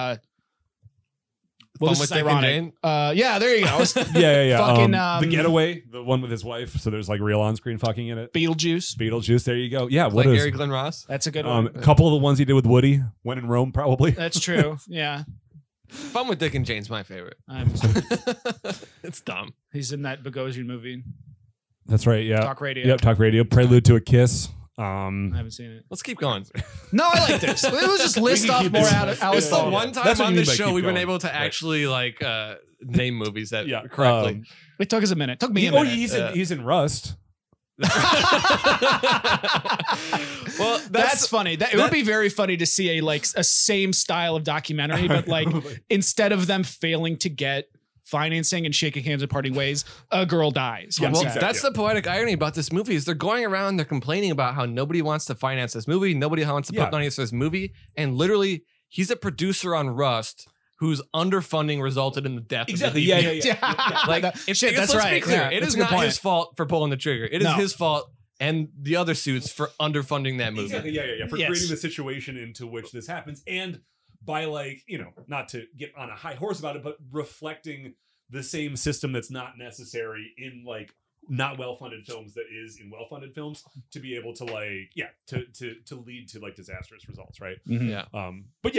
Well, this is ironic. Yeah, there you go. Fucking The Getaway, the one with his wife. So there's like real on-screen fucking in it. Beetlejuice. There you go. Yeah, what is Gary Glenn Ross? That's a good one. A couple of the ones he did with Woody. When in Rome, probably. That's true. Yeah. Fun with Dick and Jane's my favorite. It's dumb. He's in that Bogosian movie. That's right. Yeah. Talk Radio. Yep. Talk Radio. Prelude to a Kiss. I haven't seen it. Let's keep going. No, I like this. It was just list off more out of It's the one time on this show we've been able to actually like name movies that correctly. It took us a minute. It took me a minute. He's in Rust. Well, that's funny. It would be very funny to see a same style of documentary, but like instead of them failing to get financing and shaking hands and parting ways, a girl dies. Yeah, well, that's the poetic irony about this movie, is they're going around, they're complaining about how nobody wants to finance this movie, nobody wants to put money into this movie, and literally he's a producer on Rust whose underfunding resulted in the death of the Yeah. Like, let's be clear, it is not his fault for pulling the trigger. It is his fault and the other suits for underfunding that movie. Exactly. Yeah. For creating the situation into which this happens, and by not to get on a high horse about it, but reflecting the same system that's not necessary in like not well-funded films that is in well-funded films, to be able to to lead to like disastrous results, right? Mm-hmm. Yeah. But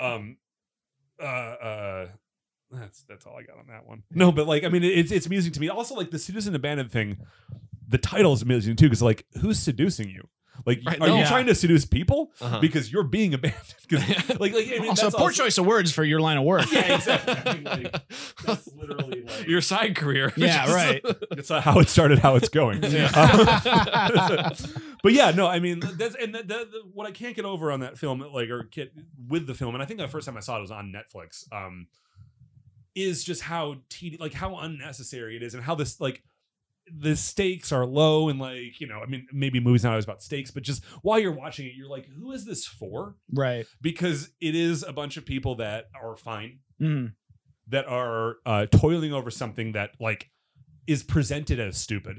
that's all I got on that one. No, but like, I mean, it's amusing to me. Also, like the seduce and abandon thing, the title is amusing too, because like, who's seducing you? Like, are you trying to seduce people because you're being abandoned? I mean, also, poor choice of words for your line of work. Yeah, exactly. I mean, like, that's literally like your side career. Yeah, right. It's how it started, how it's going. But yeah, no, I mean, that's what I can't get over on that film, with the film, and I think the first time I saw it was on Netflix, is just how how unnecessary it is, and how this the stakes are low, and I mean, maybe movies not always about stakes, but just while you're watching it, you're like, who is this for? Right. Because it is a bunch of people that are fine, that are toiling over something that is presented as stupid.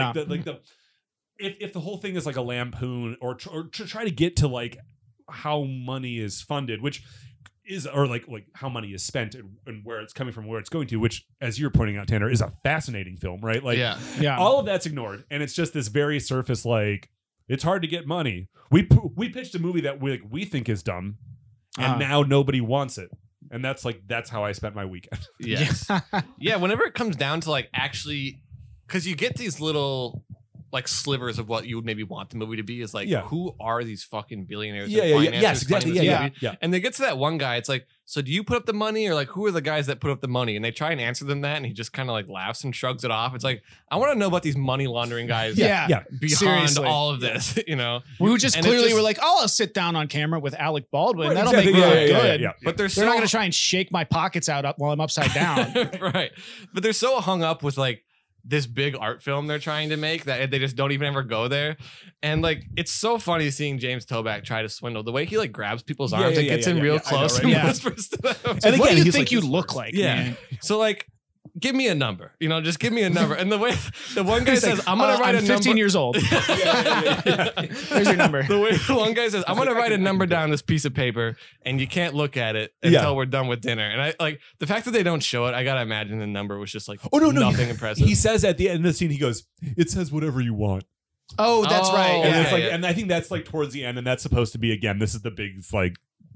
If the whole thing is like a lampoon or to try to get to how money is funded, which is, or how money is spent and where it's coming from, where it's going to, which, as you're pointing out, Tanner, is a fascinating film, right? All of that's ignored, and it's just this very surface, it's hard to get money. We pitched a movie that we think is dumb, and now nobody wants it, and that's how I spent my weekend. Yes. Yeah. Whenever it comes down to actually, because you get these little slivers of what you would maybe want the movie to be, is who are these fucking billionaires? Yes, exactly. Yeah. And they get to that one guy, it's so do you put up the money, or who are the guys that put up the money? And they try and answer them that, and he just kind of laughs and shrugs it off. It's I want to know about these money laundering guys beyond Seriously. all of this, We just clearly were I'll sit down on camera with Alec Baldwin. That'll make me look good. But they're not going to try and shake my pockets out while I'm upside down. Right. But they're so hung up with this big art film they're trying to make that they just don't even ever go there. And like, it's so funny seeing James Toback try to swindle the way he like grabs people's arms and gets in real close and whispers to them. And again, what do you think you look like? Yeah. Man? So like, give me a number, just give me a number. And the way the one guy says, I'm going to write a number. 15 years old. There's your number. The way the one guy says, I'm going to write a number down this piece of paper and you can't look at it until we're done with dinner. And I like the fact that they don't show it. I got to imagine the number was just like, nothing impressive. He says at the end of the scene, he goes, it says whatever you want. Oh, that's right. And it's like, and I think that's like towards the end. And that's supposed to be, again, this is the big, like,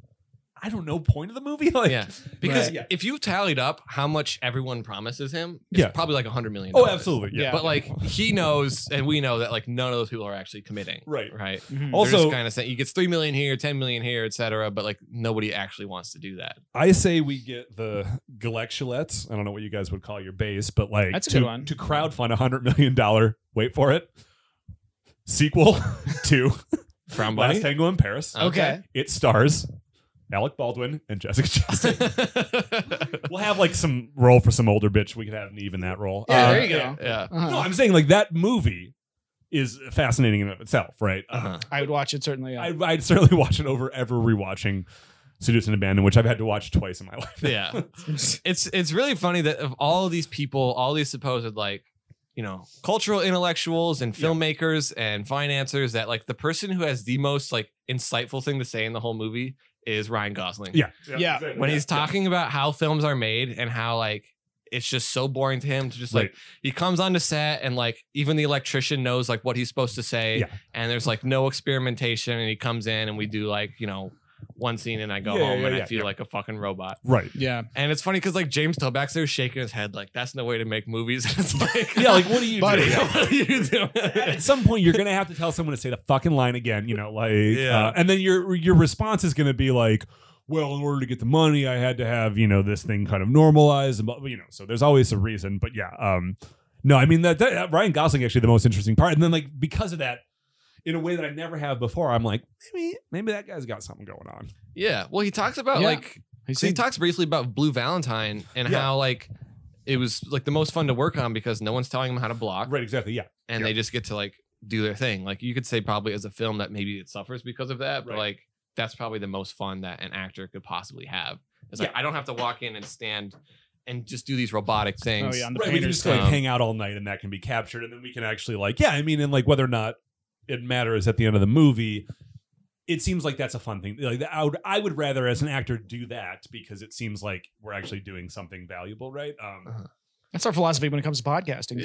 I don't know, point of the movie. Like, because if you tallied up how much everyone promises him, it's probably like $100 million. Oh, absolutely. Yeah. But like he knows, and we know that like none of those people are actually committing. Right. Mm-hmm. Also, kind of saying he gets $3 million here, $10 million here, etc. But like nobody actually wants to do that. I say we get the Galectulettes. I don't know what you guys would call your base, but like that's a good one. To crowdfund $100 million. Wait for it. Sequel to From Last Tango in Paris. Okay. It stars Alec Baldwin and Jessica Chastain. We'll have like some role for some older bitch. We could have even that role. Yeah, there you go. Yeah. No, I'm saying like that movie is fascinating in and of itself, right? I would watch it certainly. Yeah. I'd certainly watch it over ever rewatching Seduce and Abandon, which I've had to watch twice in my life. Yeah. It's really funny that of all of these people, all these supposed like, cultural intellectuals and filmmakers and financiers, that like the person who has the most like insightful thing to say in the whole movie is Ryan Gosling. Yeah. Exactly. When he's talking about how films are made and how like it's just so boring to him to just like he comes onto set and like even the electrician knows like what he's supposed to say and there's like no experimentation and he comes in and we do like one scene and I go home and I feel like a fucking robot. Right. Yeah. And it's funny because like James Toback's there shaking his head like that's no way to make movies. And it's like like what are you doing? What are you doing? At some point you're gonna have to tell someone to say the fucking line again, and then your response is gonna be like, well, in order to get the money, I had to have this thing kind of normalized, and so there's always a reason. But no, I mean that Ryan Gosling actually the most interesting part, and then like because of that. In a way that I never have before, I'm like, maybe that guy's got something going on. Yeah. Well, he talks about he talks briefly about Blue Valentine and how like it was like the most fun to work on because no one's telling him how to block. Right. Exactly. Yeah. And they just get to like do their thing. Like you could say probably as a film that maybe it suffers because of that, but like that's probably the most fun that an actor could possibly have. It's like I don't have to walk in and stand and just do these robotic things. Oh yeah. We can just like hang out all night and that can be captured, and then we can actually like and like whether or not it matters at the end of the movie, it seems like that's a fun thing. Like I would rather as an actor do that because it seems like we're actually doing something valuable, right? That's our philosophy when it comes to podcasting.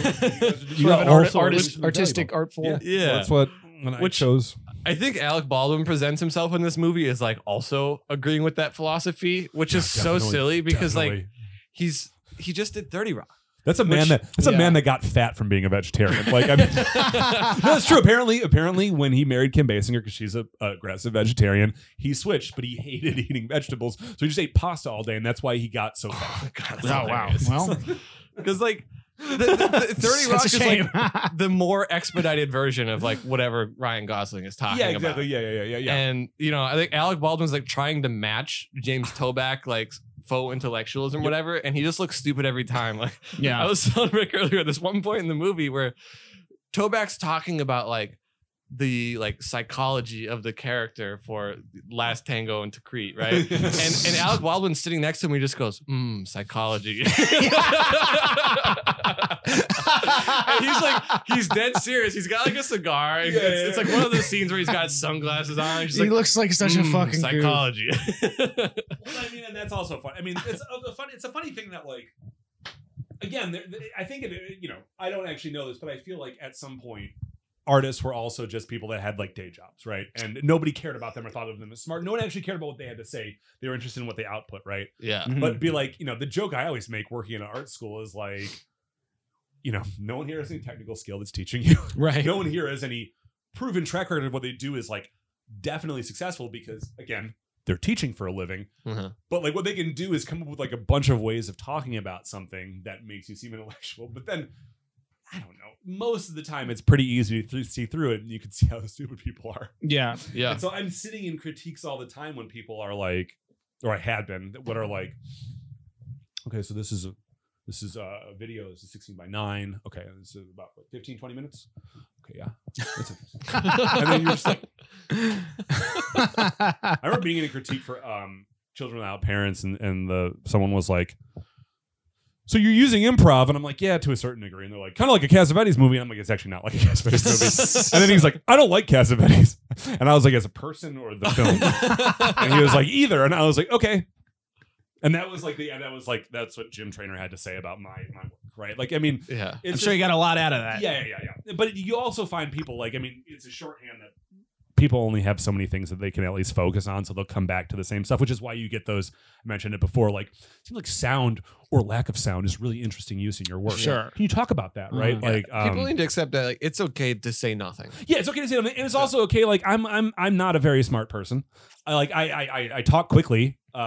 You have an artistic, artful. Yeah. So that's what I chose. I think Alec Baldwin presents himself in this movie as like also agreeing with that philosophy, which is so silly because like he just did 30 Rock. That's a man that got fat from being a vegetarian. Like, I mean, no, it's true. Apparently, when he married Kim Basinger, because she's a aggressive vegetarian, he switched, but he hated eating vegetables, so he just ate pasta all day, and that's why he got so fat. Wow. Well, because like the 30 Rock is like the more expedited version of like whatever Ryan Gosling is talking about. Exactly. Yeah. And I think Alec Baldwin's like trying to match James Toback like faux intellectualism, whatever, and he just looks stupid every time. Like, I was telling Rick earlier, there's one point in the movie where Toback's talking about like the like psychology of the character for Last Tango in Tikrit, right? and Alec Baldwin's sitting next to him. He just goes, psychology. And he's dead serious. He's got like a cigar. It's like one of those scenes where he's got sunglasses on. He looks like such a fucking psychology. Well, I mean, and that's also fun. I mean, it's a funny thing that like, again, I think I don't actually know this, but I feel like at some point artists were also just people that had like day jobs, right? And nobody cared about them or thought of them as smart. No one actually cared about what they had to say. They were interested in what they output, right? Yeah. Mm-hmm. But be like, the joke I always make working in an art school is like, no one here has any technical skill that's teaching you. Right. No one here has any proven track record of what they do is like definitely successful because again, they're teaching for a living. But like what they can do is come up with like a bunch of ways of talking about something that makes you seem intellectual. But then I don't know. Most of the time, it's pretty easy to see through it, and you can see how stupid people are. Yeah. And so I'm sitting in critiques all the time when people are like, or I had been, what are like, okay, so this is This is a video. This is 16:9. Okay, this is about 15, 20 minutes. Okay, yeah. That's and then you're just like, I remember being in a critique for Children Without Parents, and someone was like, so you're using improv? And I'm like, yeah, to a certain degree. And they're like, kind of like a Cassavetes movie. And I'm like, it's actually not like a Cassavetes movie. And then he's like, I don't like Cassavetes. And I was like, as a person or the film? And he was like, either. And I was like, okay. And that was like that's what Jim Trainer had to say about my work, right? Like, I mean, yeah, I'm sure you got a lot out of that. Yeah. But you also find people like, I mean, it's a shorthand that people only have so many things that they can at least focus on, so they'll come back to the same stuff, which is why you get those, I mentioned it before, like, it seems like sound or lack of sound is really interesting use in your work. Sure. Can you talk about that, right? Like, people need to accept that, like, it's okay to say nothing. Yeah, it's okay to say nothing. And it's also okay, like, I'm not a very smart person. I talk quickly, but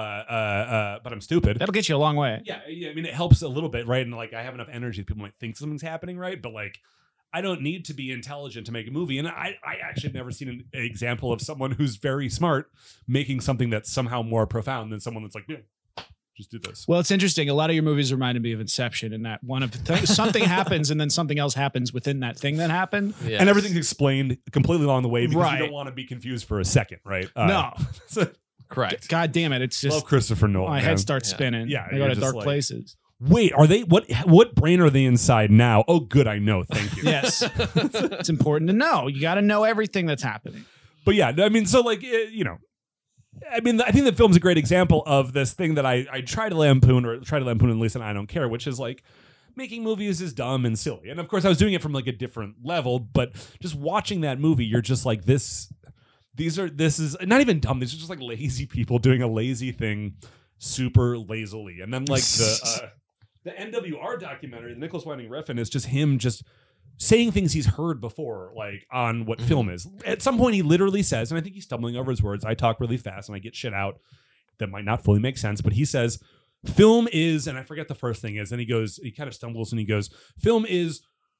I'm stupid. That'll get you a long way. Yeah, I mean, it helps a little bit, right? And like, I have enough energy that people might think something's happening, right? But like, I don't need to be intelligent to make a movie. And I actually have never seen an example of someone who's very smart making something that's somehow more profound than someone that's like, yeah, just do this. Well, it's interesting. A lot of your movies reminded me of Inception, in that one of something happens and then something else happens within that thing that happened. Yes. And everything's explained completely along the way because Right. you don't want to be confused for a second, right? No. Correct. God damn it. It's just, Love Christopher Nolan. my man. head starts spinning. Yeah, I go you're to just dark like- places. Wait, are they what brain are they inside now? Oh, good, I know. Thank you. Yes. It's important to know. You got to know everything that's happening. But yeah, I mean, so like, you know, I mean, I think the film's a great example of this thing that I try to lampoon, or try to lampoon at least, and I don't care, which is like, making movies is dumb and silly. And of course, I was doing it from like a different level, but just watching that movie, you're just like, this is not even dumb. These are just like lazy people doing a lazy thing super lazily. And then like the NWR documentary, the Nicholas Winding Refn, is just him just saying things he's heard before, like on what film is. At some point, he literally says, and I think he's stumbling over his words. I talk really fast and I get shit out that might not fully make sense, but he says, film is, and I forget the first thing is, and he kind of stumbles and he goes, film is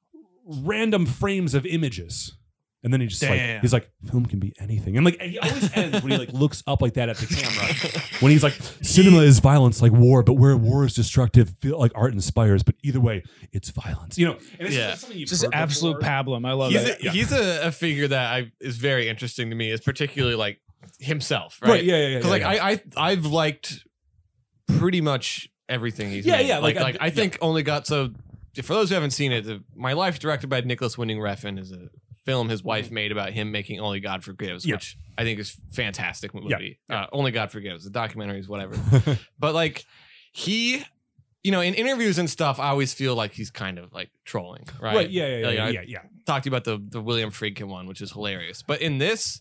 random frames of images. And then he just like, he's like, film can be anything. And like, and he always ends when he like looks up like that at the camera. When he's like, cinema is violence like war, but where war is destructive, feel like art inspires. But either way, it's violence. You know, and it's just something you've Just heard absolute before. pablum. I love He's that. he's a figure that is very interesting to me. Is particularly like himself, right? Yeah. Because I've liked pretty much everything he's made. Yeah. I think Only God. So for those who haven't seen it, My Life, directed by Nicholas Winding Refn, is a film his wife made about him making Only God Forgives, which I think is a fantastic movie. Only God Forgives. The documentary is whatever. But like he, you know, in interviews and stuff, I always feel like he's kind of like trolling, right? Right. Yeah. I talked to you about the William Friedkin one, which is hilarious. But in this,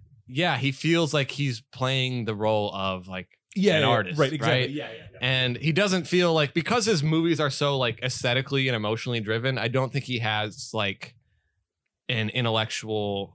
he feels like he's playing the role of like an artist, right? Exactly. Right? Yeah. And he doesn't feel like, because his movies are so like aesthetically and emotionally driven, I don't think he has like an intellectual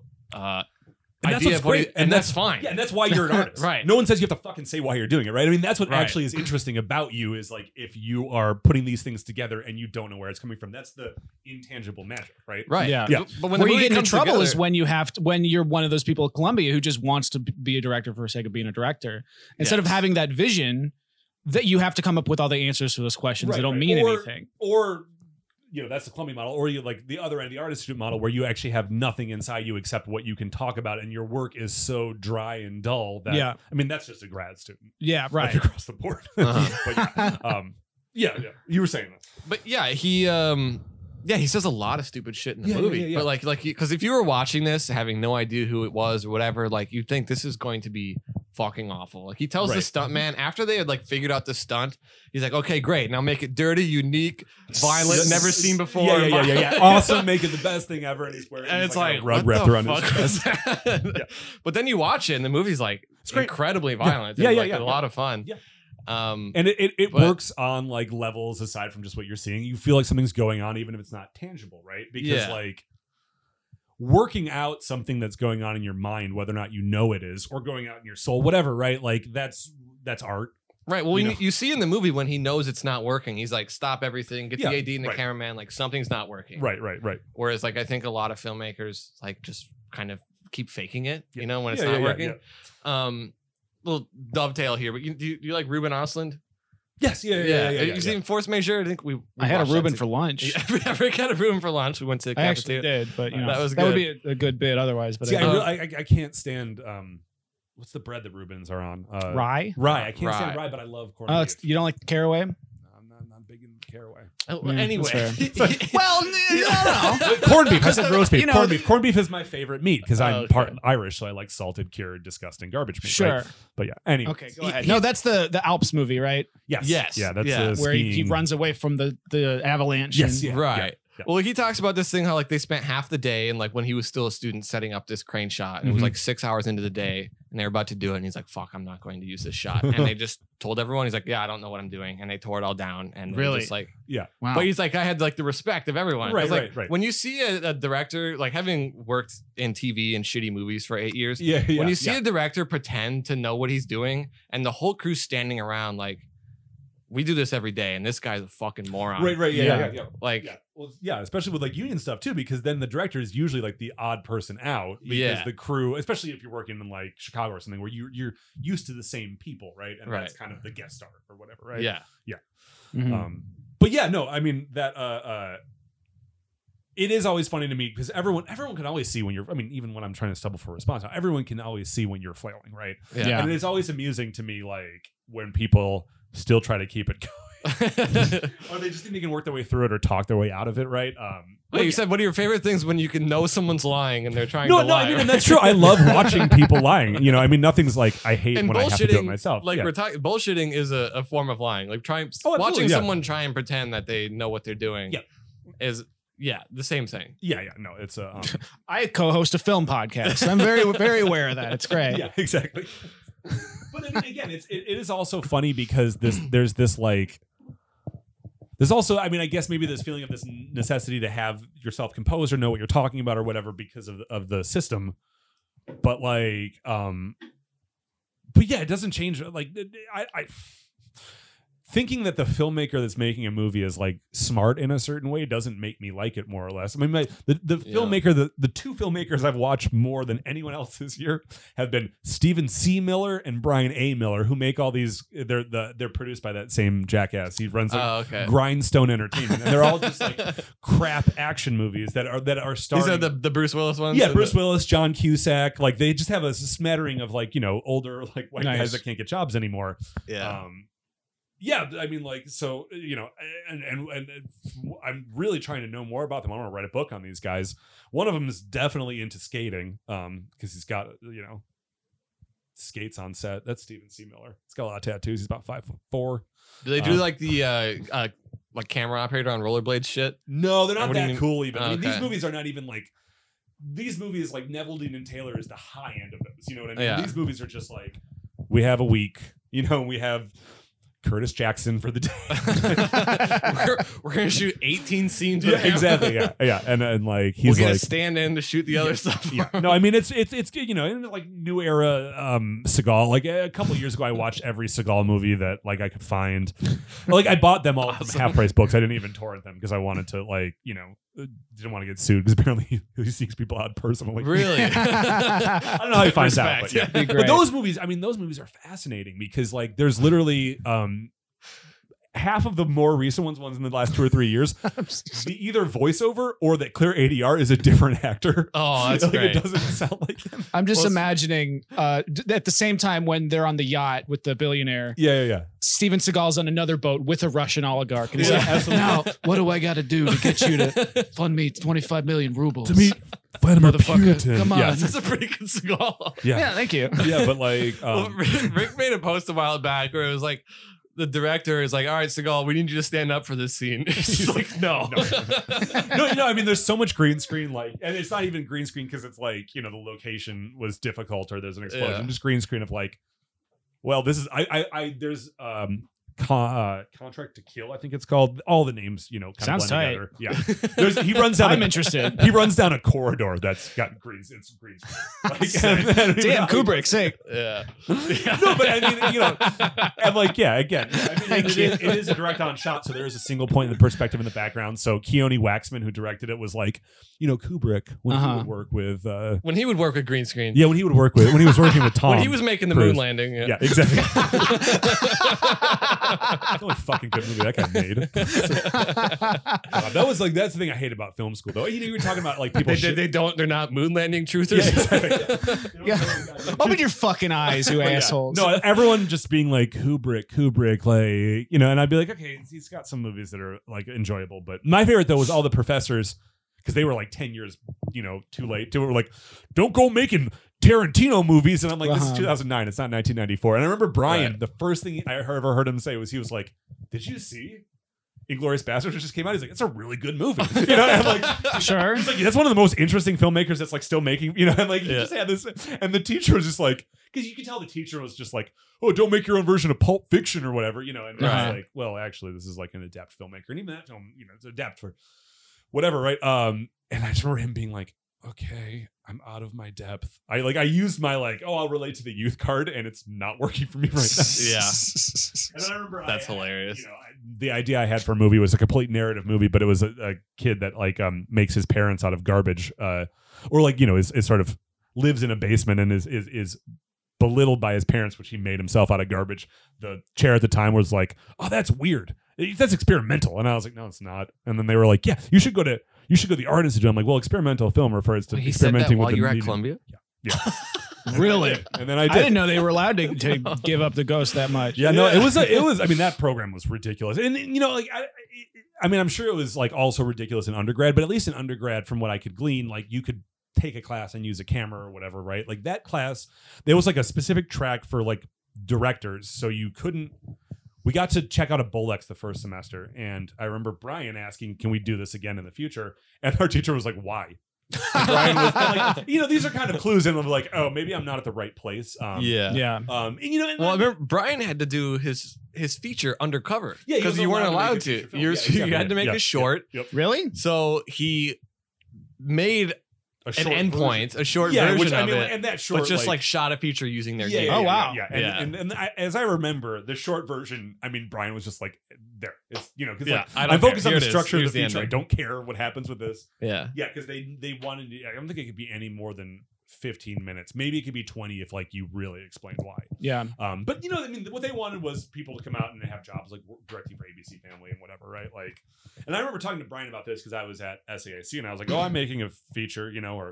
idea of what he, and that's fine. Yeah, and that's why you're an artist. Right. No one says you have to fucking say why you're doing it, right? I mean, that's what actually is interesting about you, is like, if you are putting these things together and you don't know where it's coming from, that's the intangible magic, right? Right. Yeah. But when where the you movie get into comes trouble together, is when when you're one of those people at Columbia who just wants to be a director for the sake of being a director, instead of having that vision that you have to come up with all the answers to those questions that don't mean anything. Or, you know, that's the Columbia model, or you like the other end, the Art Institute model, where you actually have nothing inside you except what you can talk about, and your work is so dry and dull that, I mean, that's just a grad student. Yeah, right. Like across the board. But you were saying that. But he says a lot of stupid shit in the movie. Yeah. But like, because if you were watching this having no idea who it was or whatever, like, you'd think this is going to be fucking awful. Like, he tells the stunt man, after they had like figured out the stunt, he's like, okay, great, now make it dirty, unique, violent, never seen before. Yeah. Awesome, make it the best thing ever. And he's wearing, and it's like, a rug what wrapped the around his fuck chest. was that? But then you watch it and the movie's like incredibly violent. Yeah, It's a lot of fun. Yeah. And it works on like levels aside from just what you're seeing. You feel like something's going on even if it's not tangible, right? Because like working out something that's going on in your mind, whether or not you know it is, or going out in your soul, whatever, right? Like that's art. Right. Well, you see in the movie when he knows it's not working, he's like, stop everything, get the AD and the cameraman, like something's not working. Right. Whereas like I think a lot of filmmakers like just kind of keep faking it, you know, when it's not working. Little dovetail here, but do you like Ruben Östlund? Yes, You seen Force Majeure? I think I had a Reuben for lunch. Yeah, we got a Reuben for lunch. We went to the I actually did, but that would be a good bit otherwise. But see, I can't stand. What's the bread that Reubens are on? Rye. I can't stand rye, but I love corned beef. You don't like caraway? I'm not big in caraway. Anyway, well, no. Corned beef. I said roast beef. Corned beef. Corned beef is my favorite meat because I'm part Irish, so I like salted, cured, disgusting garbage meat. Sure, right? But yeah. Anyway, okay, go ahead. No, that's the Alps movie, right? Yes. Yeah, that's where he runs away from the avalanche. Yes. Right. Yeah. Well, he talks about this thing how like they spent half the day and like when he was still a student setting up this crane shot, and it was like 6 hours into the day, and they were about to do it, and he's like, "Fuck, I'm not going to use this shot." And they just told everyone, he's like, "Yeah, I don't know what I'm doing," and they tore it all down. And really, just like, wow. But he's like, I had like the respect of everyone. Right. When you see a director, like having worked in TV and shitty movies for 8 years, when you see a director pretend to know what he's doing, and the whole crew's standing around like, we do this every day, and this guy's a fucking moron. Right. Yeah. Well, especially with like union stuff too, because then the director is usually like the odd person out because the crew, especially if you're working in like Chicago or something where you're used to the same people, right? And that's kind of the guest star or whatever, right? Yeah. Mm-hmm. But yeah, no, I mean that it is always funny to me because everyone can always see when you're. I mean, even when I'm trying to stumble for a response, everyone can always see when you're flailing, right? Yeah. And it's always amusing to me, like when people still try to keep it going. Or they just think they can work their way through it or talk their way out of it, right? You said one of your favorite things when you can know someone's lying and they're trying to lie. No, I mean, and that's true. I love watching people lying. I mean, nothing's like I hate and when I have to do it myself. Like we're talking, bullshitting is a form of lying. Like watching someone try and pretend that they know what they're doing is the same thing. No, it's a. I co-host a film podcast. I'm very, very aware of that. It's great. Yeah, exactly. But I mean, again, it is also funny because there's this like. There's also, I mean, I guess maybe this feeling of this necessity to have yourself composed or know what you're talking about or whatever because of the system. But like, but yeah, it doesn't change. Like, I thinking that the filmmaker that's making a movie is like smart in a certain way doesn't make me like it more or less. I mean, the filmmaker, the two filmmakers I've watched more than anyone else this year have been Stephen C. Miller and Brian A. Miller, who make all these. They're produced by that same jackass. He runs Grindstone Entertainment, and they're all just like crap action movies that are starring. These are the Bruce Willis ones. Yeah, Bruce Willis, John Cusack. Like they just have a smattering of like older like white guys that can't get jobs anymore. Yeah. Yeah, I mean, like, so, and I'm really trying to know more about them. I want to write a book on these guys. One of them is definitely into skating because he's got, skates on set. That's Stephen C. Miller. He's got a lot of tattoos. He's about 5'4". Do they do like the like camera operator on rollerblades shit? No, they're not that cool even. I mean, these movies are not even like, these movies like Neville Dean and Taylor is the high end of those. You know what I mean? Yeah. These movies are just like, we have a week, we have Curtis Jackson for the day. we're gonna shoot 18 scenes. Yeah, exactly. Yeah, and like he's we're gonna like stand in to shoot the other stuff. Yeah. No, I mean it's like new era Seagal. Like a couple of years ago, I watched every Seagal movie that like I could find. Like I bought them all from half price books. I didn't even torrent them because I wanted to didn't want to get sued because apparently he seeks people out personally. Really? I don't know how he finds out, but yeah. But those movies are fascinating because like there's literally half of the more recent ones in the last 2 or 3 years, either voiceover or that clear ADR is a different actor. Oh, that's great. It doesn't sound like him. I'm just imagining at the same time when they're on the yacht with the billionaire. Yeah. Steven Seagal's on another boat with a Russian oligarch. And he's Yeah, like, absolutely. now, what do I got to do to get you to fund me 25 million rubles? To meet Vladimir Motherfucker, Putin. come on. Yeah. That's a pretty good Seagal. Yeah, thank you. Yeah, but like Rick made a post a while back where it was like, the director is like, all right, Seagal, we need you to stand up for this scene. He's like, no. No, I mean, there's so much green screen, like, and it's not even green screen because it's like, the location was difficult or there's an explosion. Yeah. Just green screen of like, well, this is, there's Contract to Kill, I think it's called. All the names, kind of Sounds blend tight. together. Yeah. He runs down. I'm interested. He runs down a corridor that's got green screen. Like, Damn, Kubrick, sick. Yeah. No, but I mean, and like, yeah, again, I mean, it is a direct on shot, so there is a single point in the perspective in the background. So Keone Waxman, who directed it, was like, Kubrick when he would work with when he would work with green screen. Yeah, when he was working with Tom. When he was making the moon landing. Yeah, exactly. the only fucking good movie that guy made. That was like, that's the thing I hate about film school, though. You were talking about like people. They're not moon landing truthers. Yeah, exactly. Open your fucking eyes, you assholes. No, everyone just being like Kubrick, like, you know, and I'd be like, okay, he's got some movies that are like enjoyable, but my favorite though was all the professors, because they were like 10 years, you know, too late. They were like, don't go making Tarantino movies. And I'm like, this is 2009. It's not 1994. And I remember Brian, the first thing I ever heard him say was, he was like, did you see Inglourious Basterds just came out? He's like, it's a really good movie. You know, and I'm like, sure. He's like, that's one of the most interesting filmmakers that's like still making, you know, and like he just had this, and the teacher was just like, because you could tell the teacher was just like, oh, don't make your own version of Pulp Fiction or whatever, you know, and I was like, well, actually, this is like an adept filmmaker, and even that film, you know, it's adept for whatever, right? And I just remember him being like, okay, I'm out of my depth. I used my like, oh, I'll relate to the youth card, and it's not working for me right now. Yeah. And then I remember that's hilarious. You know, the idea I had for a movie was a complete narrative movie, but it was a kid that like makes his parents out of garbage, or like, you know, is sort of lives in a basement and is belittled by his parents, which he made himself out of garbage. The chair at the time was like, oh, that's weird. That's experimental. And I was like, no, it's not. And then they were like, yeah, you should go to the Art Institute. I'm like, well, experimental film refers to experimenting with the medium. While you were at Columbia? Yeah. Really? And then I didn't know they were allowed to give up the ghost that much. Yeah, no, it was. I mean, that program was ridiculous, and you know, like I mean, I'm sure it was like also ridiculous in undergrad, but at least in undergrad, from what I could glean, like you could take a class and use a camera or whatever, right? Like that class, there was like a specific track for like directors, so you couldn't. We got to check out a Bolex the first semester, and I remember Brian asking, "Can we do this again in the future?" And our teacher was like, "Why?" Brian was like, you know, these are kind of clues, and I'm like, oh, maybe I'm not at the right place. And, you know, well, I remember Brian had to do his feature undercover, yeah, because you weren't allowed to. You had to make a short. Yep. Really? So he made a short version of it, and that short, but just like shot a feature using their game. Oh wow, And as I remember, the short version, I mean, Brian was just like, there, it's, you know, because like, I'm focused on the structure of the feature. I don't care what happens with this. Yeah, because they wanted. I don't think it could be any more than 15 minutes. Maybe it could be 20 if like you really explained why. Yeah. But you know, I mean, what they wanted was people to come out and have jobs like directing for ABC Family and whatever, right? Like, and I remember talking to Brian about this because I was at SAIC and I was like, oh, I'm making a feature, you know,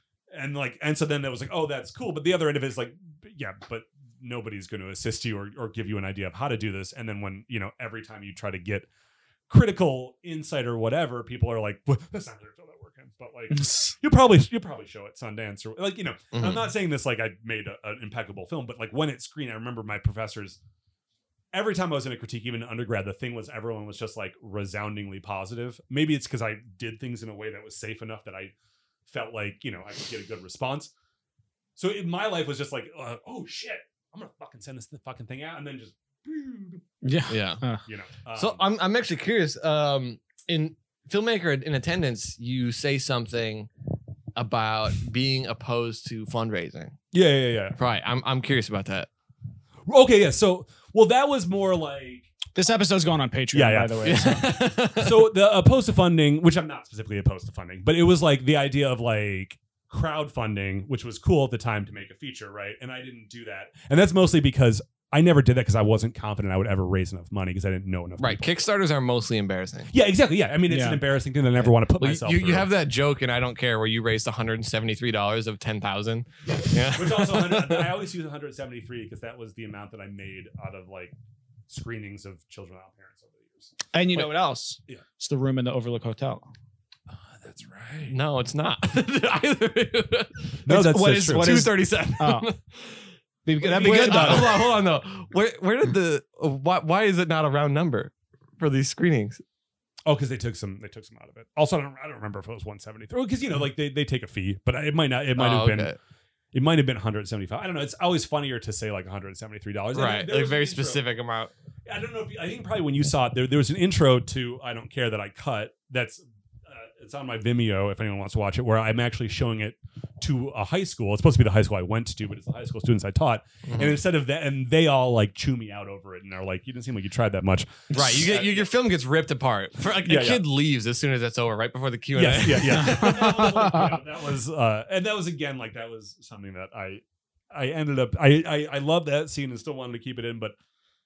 and so then it was like, oh, that's cool. But the other end of it is like, yeah, but nobody's going to assist you or give you an idea of how to do this. And then when, you know, every time you try to get critical insight or whatever, people are like, well, that's not going to feel that working. But like, you'll probably show it Sundance or like, you know, I'm not saying this like I made an impeccable film, but like when it screened, I remember my professors, every time I was in a critique, even in undergrad, the thing was everyone was just like resoundingly positive. Maybe it's because I did things in a way that was safe enough that I felt like, you know, I could get a good response. So my life was just like, oh shit, I'm gonna fucking send this fucking thing out, and then just you know. So I'm actually curious. In Filmmaker in Attendance, you say something about being opposed to fundraising. Yeah. Right. I'm curious about that. Okay, yeah. So, well, that was more like. This episode's going on Patreon, by the way. So the opposed to funding, which I'm not specifically opposed to funding, but it was like the idea of like crowdfunding, which was cool at the time to make a feature, right? And I didn't do that. And that's mostly because I never did that because I wasn't confident I would ever raise enough money because I didn't know enough. Right. People. Kickstarters are mostly embarrassing. Yeah, exactly. Yeah. I mean, it's an embarrassing thing that I never want to put myself through. You have that joke, and I don't care, where you raised $173 of 10,000. Yeah. Which also, I always use 173 because that was the amount that I made out of like screenings of Children Without Parents over the years. And you know what else? Yeah. It's the room in the Overlook Hotel. That's right. No, it's not. No, that's what is 237. Oh. That'd be good though. Hold on though. Where did why is it not a round number for these screenings? Oh, because they took some out of it. Also, I don't remember if it was 173. Because you know, like they take a fee, but it might not. It might have been. It might have been 175. I don't know. It's always funnier to say like $173. Right, like very specific amount. I don't know. I think probably when you saw it, there was an intro to I Don't Care that I cut. That's it's on my Vimeo if anyone wants to watch it, where I'm actually showing it to a high school. It's supposed to be the high school I went to, but it's the high school students I taught. And instead of that, and they all like chew me out over it, and they're like, "You didn't seem like you tried that much." Right. You get your film gets ripped apart. For like a kid leaves as soon as that's over, right before the Q&A. Yeah. That was and that was again like that was something that I ended up I love that scene and still wanted to keep it in, but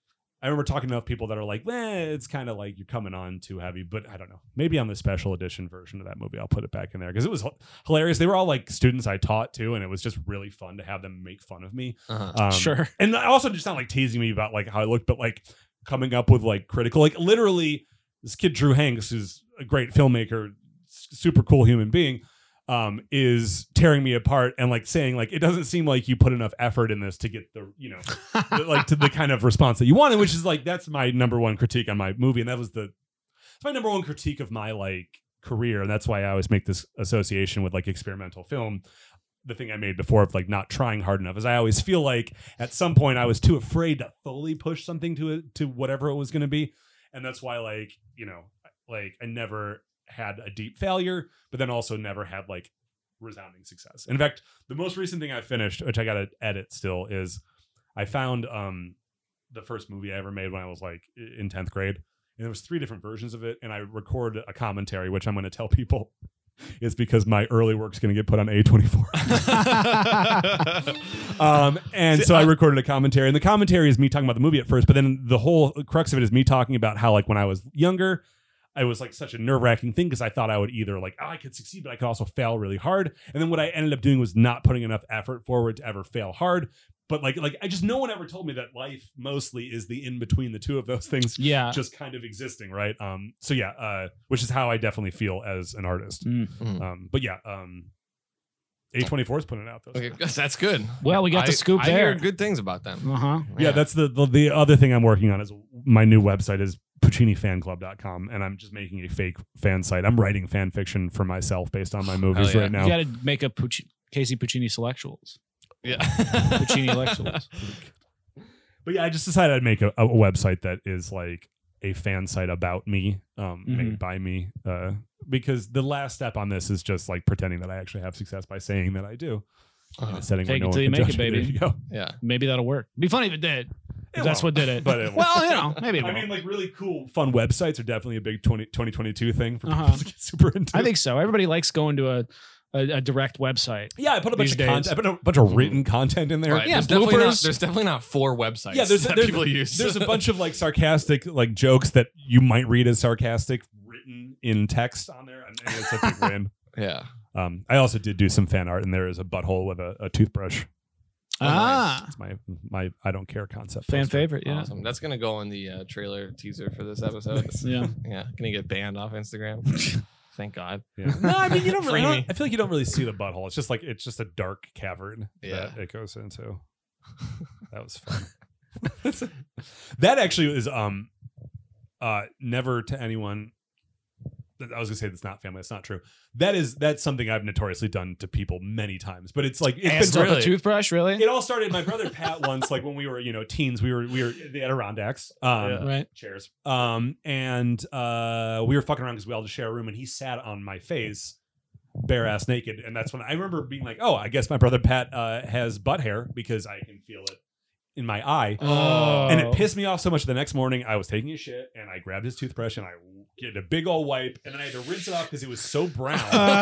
I remember talking to enough people that are like, it's kind of like you're coming on too heavy, but I don't know. Maybe on the special edition version of that movie, I'll put it back in there because it was hilarious. They were all like students I taught too, and it was just really fun to have them make fun of me. Sure. And also just not like teasing me about like how I looked, but like coming up with like critical, like literally this kid Drew Hanks, who's a great filmmaker, super cool human being, is tearing me apart and like saying like it doesn't seem like you put enough effort in this to get the like to the kind of response that you wanted, which is like that's my number one critique on my movie, and it's my number one critique of my like career, and that's why I always make this association with like experimental film. The thing I made before of like not trying hard enough is I always feel like at some point I was too afraid to fully push something to whatever it was going to be, and that's why like I never had a deep failure, but then also never had like resounding success. In fact, the most recent thing I finished, which I got to edit still, is I found the first movie I ever made when I was like in 10th grade, and there was 3 different versions of it, and I recorded a commentary, which I'm going to tell people is because my early work's going to get put on A24. So I recorded a commentary, and the commentary is me talking about the movie at first, but then the whole crux of it is me talking about how like when I was younger, I was like such a nerve-wracking thing because I thought I would either like, I could succeed, but I could also fail really hard. And then what I ended up doing was not putting enough effort forward to ever fail hard. But like I just, no one ever told me that life mostly is the in between the two of those things. Yeah. Just kind of existing. Right. Which is how I definitely feel as an artist. But yeah, A24 is putting it out. Okay, that's good. Well, we got the scoop I there. hear good things about them. Yeah, that's the other thing I'm working on is my new website is PucciniFanClub.com, and I'm just making a fake fan site. I'm writing fan fiction for myself based on my movies right now. You got to make a Casey Puccini Selectuals. Yeah. Puccini Lectuals. But yeah, I just decided I'd make a website that is like a fan site about me, made by me, because the last step on this is just like pretending that I actually have success by saying that I do. Setting Fake no it till one you can make judge it, me. baby. There you go. Yeah. Maybe that'll work. It'd be funny if it did. That's what did it. But it well, maybe it I won't. mean, like really cool, fun websites are definitely a big 2022 thing for people to get super into. I think so. Everybody likes going to a direct website. Yeah, I put a bunch of days. content. I put a bunch of written content in there. Right. Yeah, there's definitely not 4 websites. Yeah, that people use. There's a bunch of like sarcastic like jokes that you might read as sarcastic written in text on there, and it's a big win. Yeah. I also did do some fan art, and there is a butthole with a toothbrush. Nice. It's my I don't care concept. Fan poster. favorite, yeah. Awesome. That's gonna go on the trailer teaser for this episode. Yeah. Yeah. Gonna get banned off Instagram. Thank God. Yeah. No, I mean you don't Free really. me. I feel like you don't really see the butthole. It's just a dark cavern Yeah. that it goes into. That was fun. That actually is never to anyone. I was gonna say that's not family. That's not true. That's something I've notoriously done to people many times. But it's like it's been a toothbrush, really? It all started. My brother Pat once, like when we were teens, we were the Adirondacks, right? Chairs, and we were fucking around because we all just share a room, and he sat on my face, bare ass naked, and that's when I remember being like, oh, I guess my brother Pat has butt hair because I can feel it in my eye. And it pissed me off so much. The next morning I was taking a shit and I grabbed his toothbrush and I get a big old wipe, and then I had to rinse it off because it was so brown.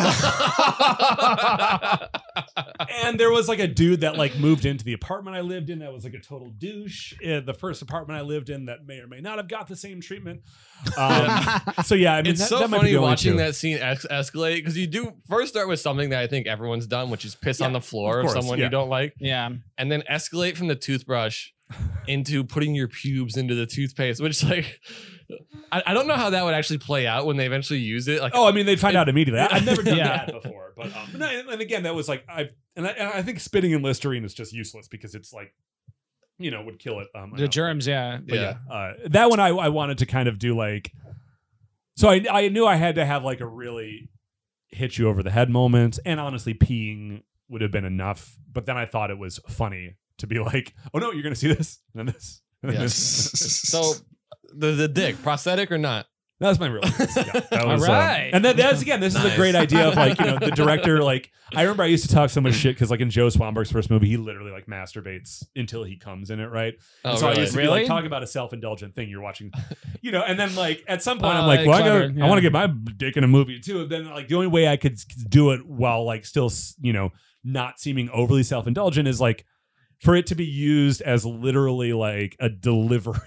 And there was like a dude that like moved into the apartment I lived in that was like a total douche. The first apartment I lived in that may or may not have got the same treatment. So yeah, I mean, it's so funny watching that scene escalate because you do first start with something that I think everyone's done, which is piss on the floor of someone you don't like. Yeah. And then escalate from the toothbrush into putting your pubes into the toothpaste, which like I don't know how that would actually play out when they eventually use it. Like, I mean, they'd find out immediately. I've never done that before, but and again, that was like I think spitting in Listerine is just useless because it's like would kill it. The germs, yeah. But that one I wanted to kind of do like, so I knew I had to have like a really hit you over the head moment, and honestly, peeing would have been enough. But then I thought it was funny to be like, oh no, you're gonna see this and this. And yes. So the dick, prosthetic or not? That's my real. Yeah, that was, all right. And that's again, this is a great idea of like, the director, like, I remember I used to talk so much shit because like in Joe Swanberg's first movie, he literally like masturbates until he comes in it, right? Oh, and so really? I used to be like, talk about a self-indulgent thing you're watching, and then like at some point I'm like, well, I want to get my dick in a movie too. And then like the only way I could do it while like still, not seeming overly self-indulgent is like for it to be used as literally like a delivery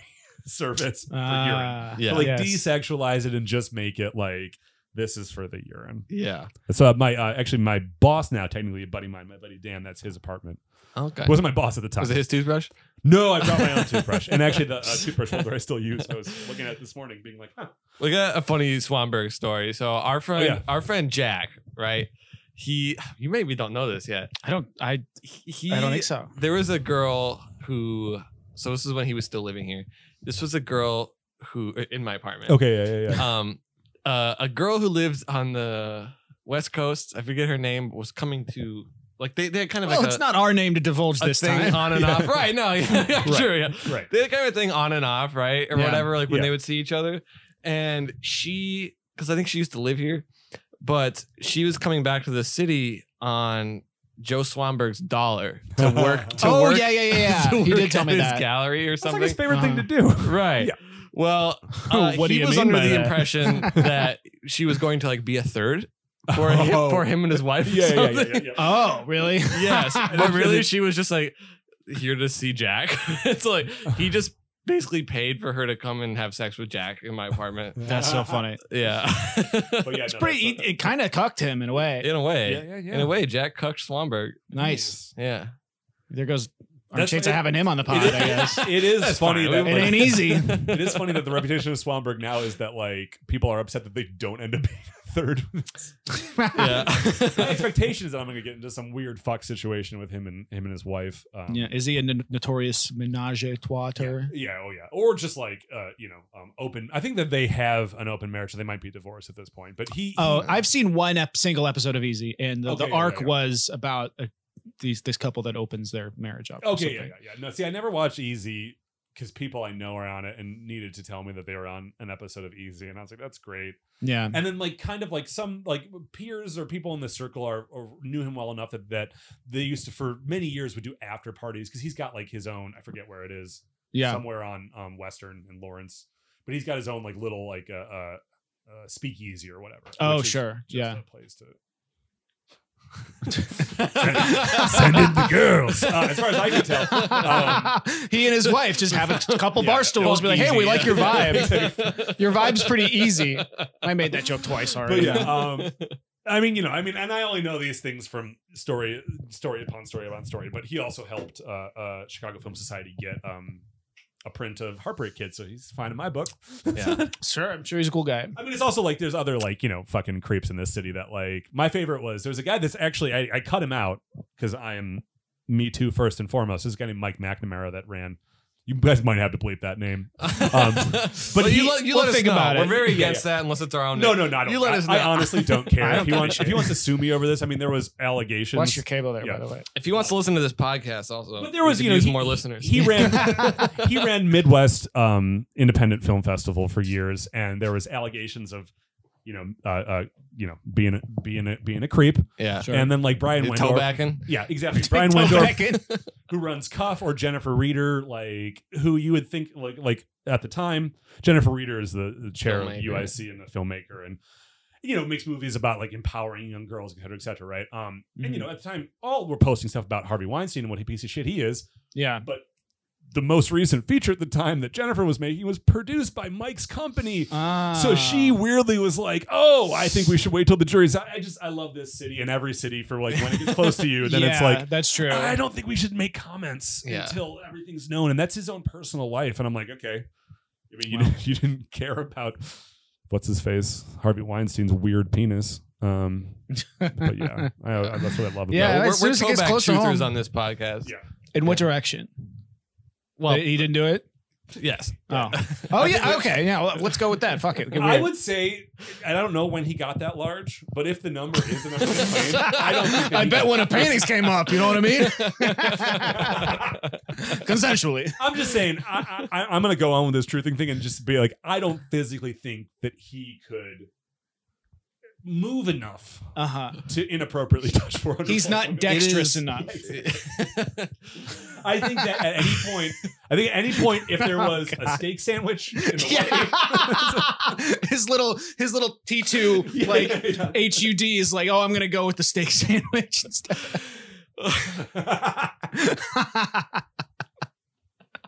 service for urine. Yeah, like desexualize it and just make it like this is for the urine. Yeah. So my boss now, technically a buddy of mine, my buddy Dan, that's his apartment. Okay. Wasn't my boss at the time. Was it his toothbrush? No, I brought my own toothbrush. And actually the toothbrush holder I still use. I was looking at it this morning being like, huh. We got a funny Swanberg story. So our friend Jack, right? You maybe don't know this yet. I don't think so. There was a girl who, so this is when he was still living here. This was a girl who, in my apartment. Okay, yeah. A girl who lives on the West Coast, I forget her name, was coming to, like, they had kind of it's not our name to divulge this thing time. On and off. Right, no, yeah, sure, yeah. Right. They had kind of a thing on and off, right? Or whatever, like when they would see each other. And she, because I think she used to live here, but she was coming back to the city on Joe Swanberg's dollar to work. Yeah. He did tell me that. His gallery or something. That's like his favorite thing to do. Right. Yeah. Well, what do he you was mean under by the that? impression that she was going to like be a third for him and his wife. Yeah. Oh, really? Yes. But really, she was just like here to see Jack. It's like he just basically paid for her to come and have sex with Jack in my apartment. That's so funny. Yeah. But It's pretty. It kind of cucked him in a way. In a way. Yeah. In a way, Jack cucked Swanberg. Nice. Yeah. There goes our chance of having him on the pod, I guess. It is funny that it ain't easy. It is funny that the reputation of Swanberg now is that like people are upset that they don't end up being third. Yeah. My expectation is that I'm going to get into some weird fuck situation with him and his wife. Is he a notorious menage a trois? Yeah. Or just like open. I think that they have an open marriage, so they might be divorced at this point. But I've seen one single episode of Easy, and the arc was about this couple that opens their marriage up. Okay, yeah. No, see, I never watched Easy because people I know are on it and needed to tell me that they were on an episode of Easy, and I was like, that's great. Yeah. And then like kind of like some like peers or people in the circle or knew him well enough that they used to for many years would do after parties because he's got like his own, I forget where it is, somewhere on Western and Lawrence, but he's got his own like little like speakeasy or whatever. Oh, sure. Yeah. A place to send in the girls. As far as I can tell, he and his wife just have a couple bar stools. Be like, hey, we like your vibe. Your vibe's pretty easy. I made that joke twice already. But yeah, I mean, and I only know these things from story upon story. But he also helped Chicago Film Society get a print of Heartbreak Kid, so he's fine in my book. Yeah, sure. I'm sure he's a cool guy. I mean, it's also like there's other like fucking creeps in this city that like my favorite was there's a guy that's actually I cut him out because I am Me Too first and foremost. This is a guy named Mike McNamara that ran. You guys might have to bleep that name. But you let us think know. about it. We're very against that unless it's our own. No, I don't. You let us know. I honestly don't care. If he wants to sue me over this, I mean, there was allegations. Watch your cable there, by the way. If he wants to listen to this podcast, also, but there was more listeners. He ran Midwest Independent Film Festival for years, and there was allegations of being a creep. Yeah, sure. And then like Brian Wendorf. Toe-backing. Yeah, exactly. Brian Wendorf, who runs Cuff, or Jennifer Reeder, like who you would think like at the time, Jennifer Reeder is the chair of UIC and the filmmaker, and makes movies about like empowering young girls, et cetera, right? And at the time, all were posting stuff about Harvey Weinstein and what a piece of shit he is. Yeah, but the most recent feature at the time that Jennifer was making was produced by Mike's company. So she weirdly was like, oh, I think we should wait till the jury's out. I love this city and every city for like when it gets close to you. Then it's like, that's true. I don't think we should make comments until everything's known. And that's his own personal life. And I'm like, okay. I mean, you didn't care about what's his face? Harvey Weinstein's weird penis. But yeah, that's what I love about it. We're toe-back truthers on this podcast. Yeah. In what direction? Well, he didn't do it? Yes. Oh yeah. Okay. Yeah. Well, let's go with that. Fuck it. I would say, and I don't know when he got that large, but if the number is enough to claim, I don't think I bet when a paintings came up, you know what I mean? Consensually. I'm just saying, I'm going to go on with this truthing thing and just be like, I don't physically think that he could move enough to inappropriately touch 400. He's not dexterous enough. I think that at any point, if there was a steak sandwich in the way, his little T2 HUD is like, oh, I'm gonna go with the steak sandwich instead.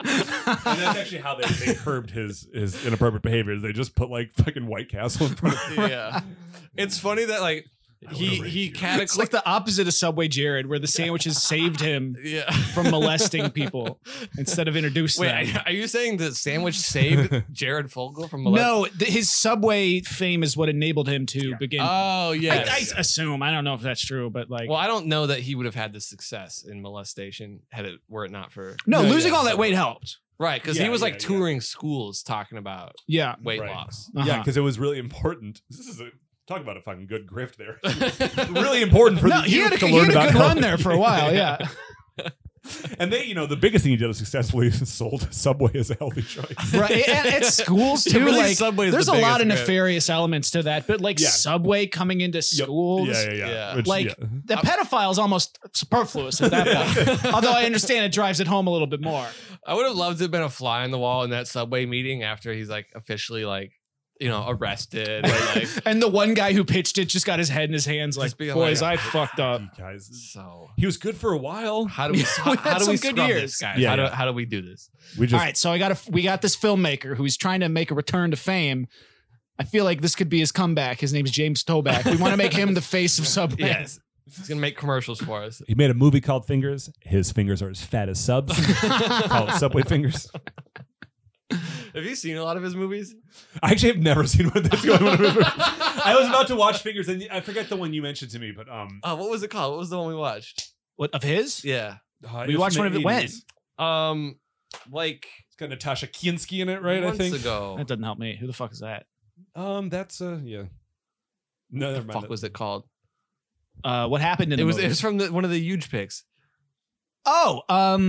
And that's actually how they curbed his inappropriate behavior. They just put like fucking White Castle in front of him. Yeah. It's funny that like he It's like the opposite of Subway Jared, where the sandwiches saved him from molesting people instead of introducing them. Wait, are you saying the sandwich saved Jared Fogle from molesting? No, his Subway fame is what enabled him to begin. Oh, yeah. I assume. I don't know if that's true, but like. Well, I don't know that he would have had the success in molestation were it not for. No, losing all that weight helped. Right, because he was like touring schools talking about weight loss. Yeah, because it was really important. This is talk about a fucking good grift there. Really important for the youth to learn about. He had a good run there for a while, yeah. And they, the biggest thing he did was successfully sold Subway as a healthy choice. Right, and at schools too. Really, like, Subway's there's a lot of nefarious elements to that, but like Subway coming into schools, Which, the pedophile is almost superfluous at that point. Although I understand it drives it home a little bit more. I would have loved to have been a fly on the wall in that Subway meeting after he's like officially like. Arrested. And the one guy who pitched it just got his head in his hands like, boys, I fucked up. Guys. So he was good for a while. How do we scrub this guy? How do we do this? All right, so we got this filmmaker who's trying to make a return to fame. I feel like this could be his comeback. His name's James Toback. We want to make him the face of Subway. Yes. He's going to make commercials for us. He made a movie called Fingers. His fingers are as fat as subs. Call it Subway Fingers. Have you seen a lot of his movies? I actually have never seen one that's going on. I was about to watch Fingers, and I forget the one you mentioned to me, but what was it called? What was the one we watched? What of his? Yeah, we watched one of it when? Like it's got Natasha Kinski in it, right? Months I think ago. That doesn't help me. Who the fuck is that? That's yeah. No, what the fuck was it called? What happened in it the was movie? It was from one of the huge picks. Oh,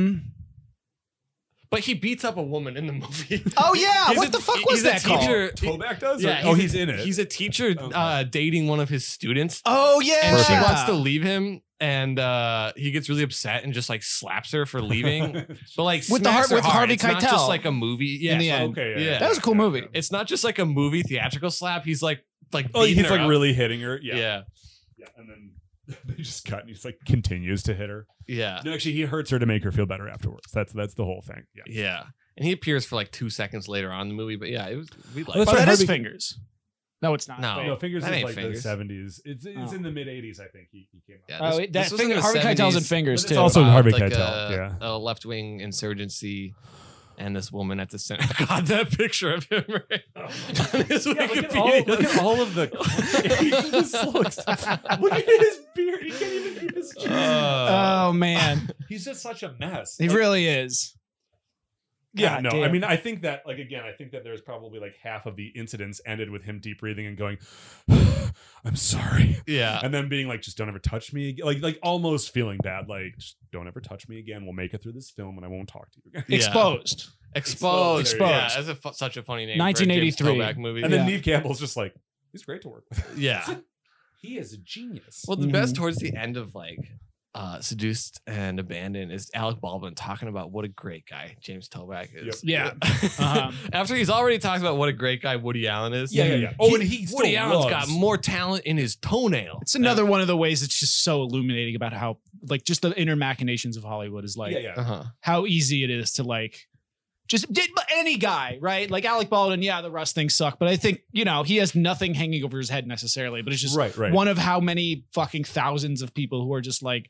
but he beats up a woman in the movie. Oh yeah, what the fuck was that called? Toback does? Yeah, he's in it. He's a teacher dating one of his students. Oh yeah, and she wants to leave him, and he gets really upset and just like slaps her for leaving. But like with Harvey Keitel, not just like a movie. Yeah, in the end. Okay, yeah, that was a cool movie. It's not just like a movie theatrical slap. He's like he's like really hitting her. Yeah, and then they just cut, and he's like continues to hit her. Yeah. No, actually, he hurts her to make her feel better afterwards. That's the whole thing. Yeah. Yeah. And he appears for like 2 seconds later on in the movie, but yeah, we like. That is Fingers. No, it's not. No, Fingers is like Fingers. The 70s. It's in the mid 80s, I think he came out. Yeah, Harvey Keitel's in Fingers too. It's also Harvey Keitel. Yeah. A left-wing insurgency. And this woman at the center. God, that picture of him right on his Wikipedia. Look at all of the. Look at his beard. He can't even keep his chin. Oh man, he's just such a mess. He really is. Yeah, no. Damn. I mean, I think that there's probably like half of the incidents ended with him deep breathing and going, "I'm sorry." Yeah, and then being like, "Just don't ever touch me again." Like almost feeling bad. Like, just don't ever touch me again. We'll make it through this film, and I won't talk to you again. Yeah. Exposed. Yeah, that's such a funny name. 1983 movie. And then Neve Campbell's just like, he's great to work with. Yeah, he is a genius. Well, the best towards the end of like. Seduced and Abandoned is Alec Baldwin talking about what a great guy James Toback is. Yep. Yeah. After he's already talked about what a great guy Woody Allen is. Yeah. And Woody Allen's got more talent in his toenail. It's another one of the ways it's just so illuminating about how like just the inner machinations of Hollywood is like how easy it is to like just any guy, right? Like Alec Baldwin, the Rust things suck, but I think, he has nothing hanging over his head necessarily, but it's just one of how many fucking thousands of people who are just like,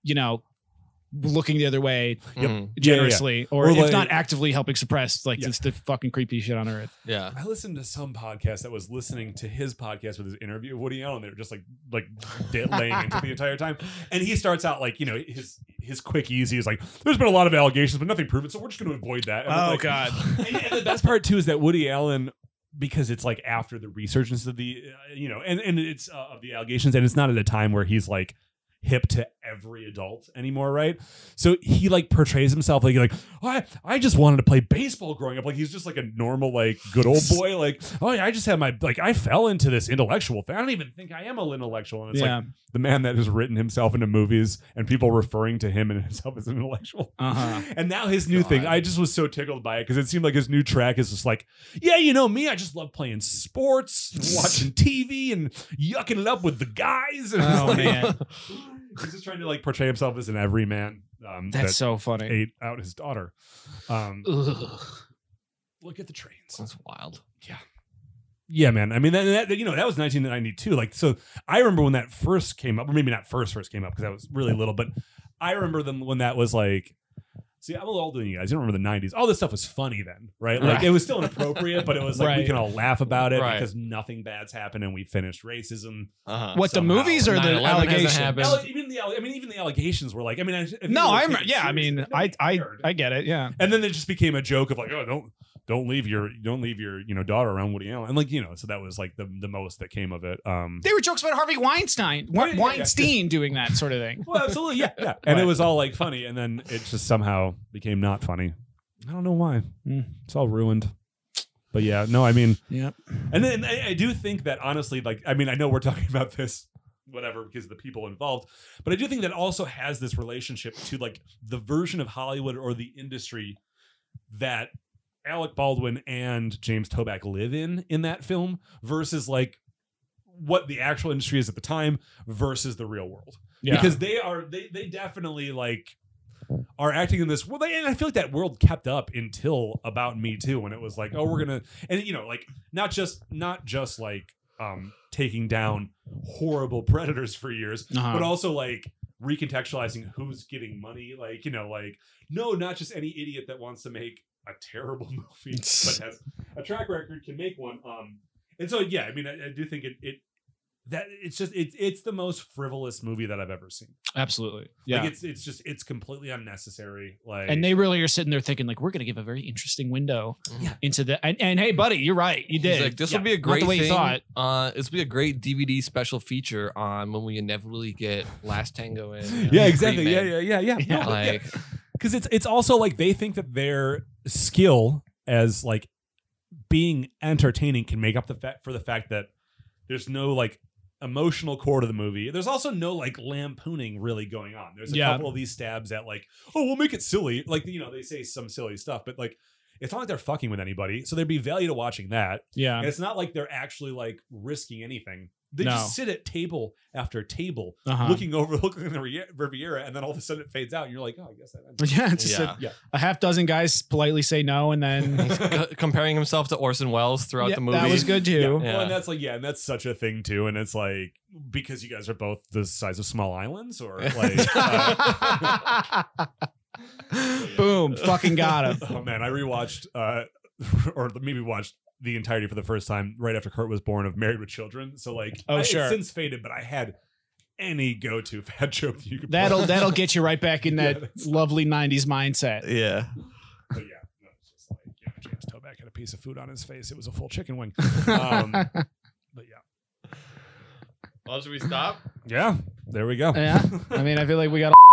looking the other way generously, or if like, not actively helping suppress it's the fucking creepy shit on earth. Yeah. I listened to some podcast that was listening to his podcast with his interview of Woody Allen. They were just like laying into the entire time. And he starts out like, his quick easy is like, there's been a lot of allegations, but nothing proven. So we're just going to avoid that. And God. And the best part too is that Woody Allen, because it's like after the resurgence of the, and it's of the allegations, and it's not at a time where he's like, hip to every adult anymore, right? So he like portrays himself like I just wanted to play baseball growing up. Like he's just like a normal like good old boy. Like I just had my I fell into this intellectual thing. I don't even think I am an intellectual. And it's like the man that has written himself into movies and people referring to him and himself as an intellectual. And now his new thing, I just was so tickled by it because it seemed like his new track is just like, me, I just love playing sports, watching TV, and yucking it up with the guys. And man. He's just trying to like portray himself as an everyman. That's so funny. Ate out his daughter. Look at the trains. That's wild. Yeah, man. I mean, that was 1992. Like, so I remember when that first came up, or maybe not first came up because I was really little, but I remember them when that was like. See, I'm a little older than you guys. You don't remember the 90s. All this stuff was funny then, right? Like, it was still inappropriate, but it was like we can all laugh about it because nothing bad's happened and we finished racism. What, the movies or the allegations? Even the allegations were like, I mean, I get it, yeah. And then it just became a joke of like, oh, don't leave your daughter around Woody Allen, and like so that was like the most that came of it. They were jokes about Harvey Weinstein doing that sort of thing. Well, absolutely, yeah. And it was all like funny, and then it just somehow became not funny. I don't know why. It's all ruined. But yeah, no, I mean, yep. And then I do think that honestly, like, I mean, I know we're talking about this, whatever, because of the people involved, but I do think that also has this relationship to like the version of Hollywood or the industry that Alec Baldwin and James Toback live in that film versus like what the actual industry is at the time versus the real world. Yeah. Because they definitely like are acting in this world. And I feel like that world kept up until about Me Too, when it was like, oh, we're gonna, and like not just like taking down horrible predators for years, but also like recontextualizing who's getting money. Like, like, no, not just any idiot that wants to make a terrible movie but has a track record can make one. And so yeah, I mean, I do think it's the most frivolous movie that I've ever seen. Absolutely. Yeah. Like it's completely unnecessary. Like, and they really are sitting there thinking like, we're going to give a very interesting window into the, and hey buddy, you're right. You did. Like, this will be a great thing. This will be a great DVD special feature on when we inevitably get Last Tango in. Yeah, exactly. Yeah. No, like, because it's also like they think that their skill as like being entertaining can make up for the fact that there's no like emotional core to the movie. There's also no like lampooning really going on. There's a couple of these stabs at like, oh, we'll make it silly. Like, they say some silly stuff, but like, it's not like they're fucking with anybody. So there'd be value to watching that. Yeah. And it's not like they're actually like risking anything. They just sit at table after table looking at the Riviera, and then all of a sudden it fades out and you're like, oh, I guess that ends. Yeah, it's just a half dozen guys politely say no, and then comparing himself to Orson Welles throughout the movie. That was good too. Yeah. Well, and that's like, and that's such a thing too. And it's like, because you guys are both the size of small islands, or like boom, fucking got him. Oh man, I rewatched or maybe watched the entirety for the first time right after Kurt was born of Married with Children. So like, it's since faded, but I had any go-to fat joke that you could. That'll get you right back in that lovely '90s mindset. Yeah. But yeah, no, it's just like James Toback had a piece of food on his face. It was a full chicken wing. But yeah. Well, should we stop? Yeah, there we go. Yeah, I mean, I feel like we got